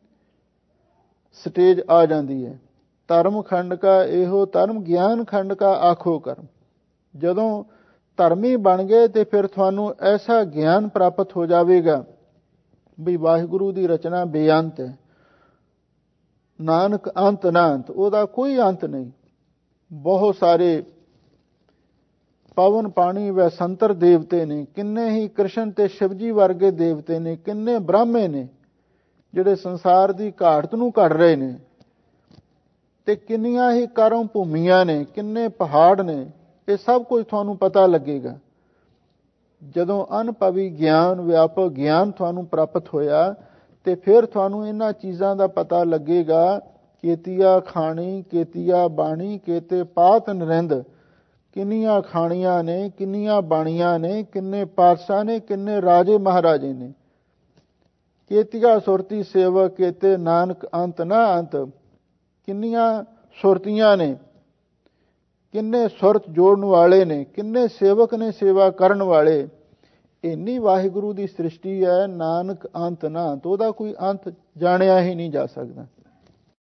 ਸਟੇਜ ਆ ਜਾਂਦੀ ਹੈ। ਧਰਮ ਖੰਡ ਕਾ ਇਹੋ ਧਰਮ, ਗਿਆਨ ਖੰਡ ਕਾ ਆਖੋ ਕਰਮ। ਜਦੋਂ ਧਰਮੀ ਬਣ ਗਏ ਤੇ ਫਿਰ ਤੁਹਾਨੂੰ ਐਸਾ ਗਿਆਨ ਪ੍ਰਾਪਤ ਹੋ ਜਾਵੇਗਾ ਵੀ ਵਾਹਿਗੁਰੂ ਦੀ ਰਚਨਾ ਬੇਅੰਤ ਹੈ, ਨਾਨਕ ਅੰਤ ਨਾ ਅੰਤ, ਉਹਦਾ ਕੋਈ ਅੰਤ ਨਹੀਂ। ਬਹੁਤ ਸਾਰੇ ਪਵਨ ਪਾਣੀ ਵੈ ਸੰਤਰ ਦੇਵਤੇ ਨੇ, ਕਿੰਨੇ ਹੀ ਕ੍ਰਿਸ਼ਨ ਤੇ ਸ਼ਿਵਜੀ ਵਰਗੇ ਦੇਵਤੇ ਨੇ, ਕਿੰਨੇ ਬ੍ਰਾਹਮੇ ਨੇ ਜਿਹੜੇ ਸੰਸਾਰ ਦੀ ਘਾਟ ਨੂੰ ਘੜ ਰਹੇ ਨੇ, ਤੇ ਕਿੰਨੀਆਂ ਹੀ ਕਰਮ ਭੂਮੀਆਂ ਨੇ, ਕਿੰਨੇ ਪਹਾੜ ਨੇ। ਇਹ ਸਭ ਕੁਝ ਤੁਹਾਨੂੰ ਪਤਾ ਲੱਗੇਗਾ ਜਦੋਂ ਅਨੁਭਵੀ ਗਿਆਨ, ਵਿਆਪਕ ਗਿਆਨ ਤੁਹਾਨੂੰ ਪ੍ਰਾਪਤ ਹੋਇਆ। ਤੇ ਫਿਰ ਤੁਹਾਨੂੰ ਇਹਨਾਂ ਚੀਜ਼ਾਂ ਦਾ ਪਤਾ ਲੱਗੇਗਾ, ਕੇਤੀਆ ਖਾਣੀ ਕੇਤੀਆ ਬਾਣੀ ਕੇਤੇ ਪਾਤ ਨਰਿੰਦ। ਕਿੰਨੀਆਂ ਖਾਣੀਆਂ ਨੇ, ਕਿੰਨੀਆਂ ਬਾਣੀਆਂ ਨੇ, ਕਿੰਨੇ ਪਾਤਸ਼ਾਹ ਨੇ, ਕਿੰਨੇ ਰਾਜੇ ਮਹਾਰਾਜੇ ਨੇ। ਕੇਤੀਆ ਸੁਰਤੀ ਸੇਵਕ ਕੇਤੇ ਨਾਨਕ ਅੰਤ ਨਾ ਅੰਤ। ਕਿੰਨੀਆਂ ਸੁਰਤੀਆਂ ਨੇ, ਕਿੰਨੇ ਸੁਰਤ ਜੋੜਨ ਵਾਲੇ ਨੇ, ਕਿੰਨੇ ਸੇਵਕ ਨੇ ਸੇਵਾ ਕਰਨ ਵਾਲੇ। ਇੰਨੀ ਵਾਹਿਗੁਰੂ ਦੀ ਸ੍ਰਿਸ਼ਟੀ ਹੈ, ਨਾਨਕ ਅੰਤ ਨਾ, ਤਾਂ ਉਹਦਾ ਕੋਈ ਅੰਤ ਜਾਣਿਆ ਹੀ ਨਹੀਂ ਜਾ ਸਕਦਾ।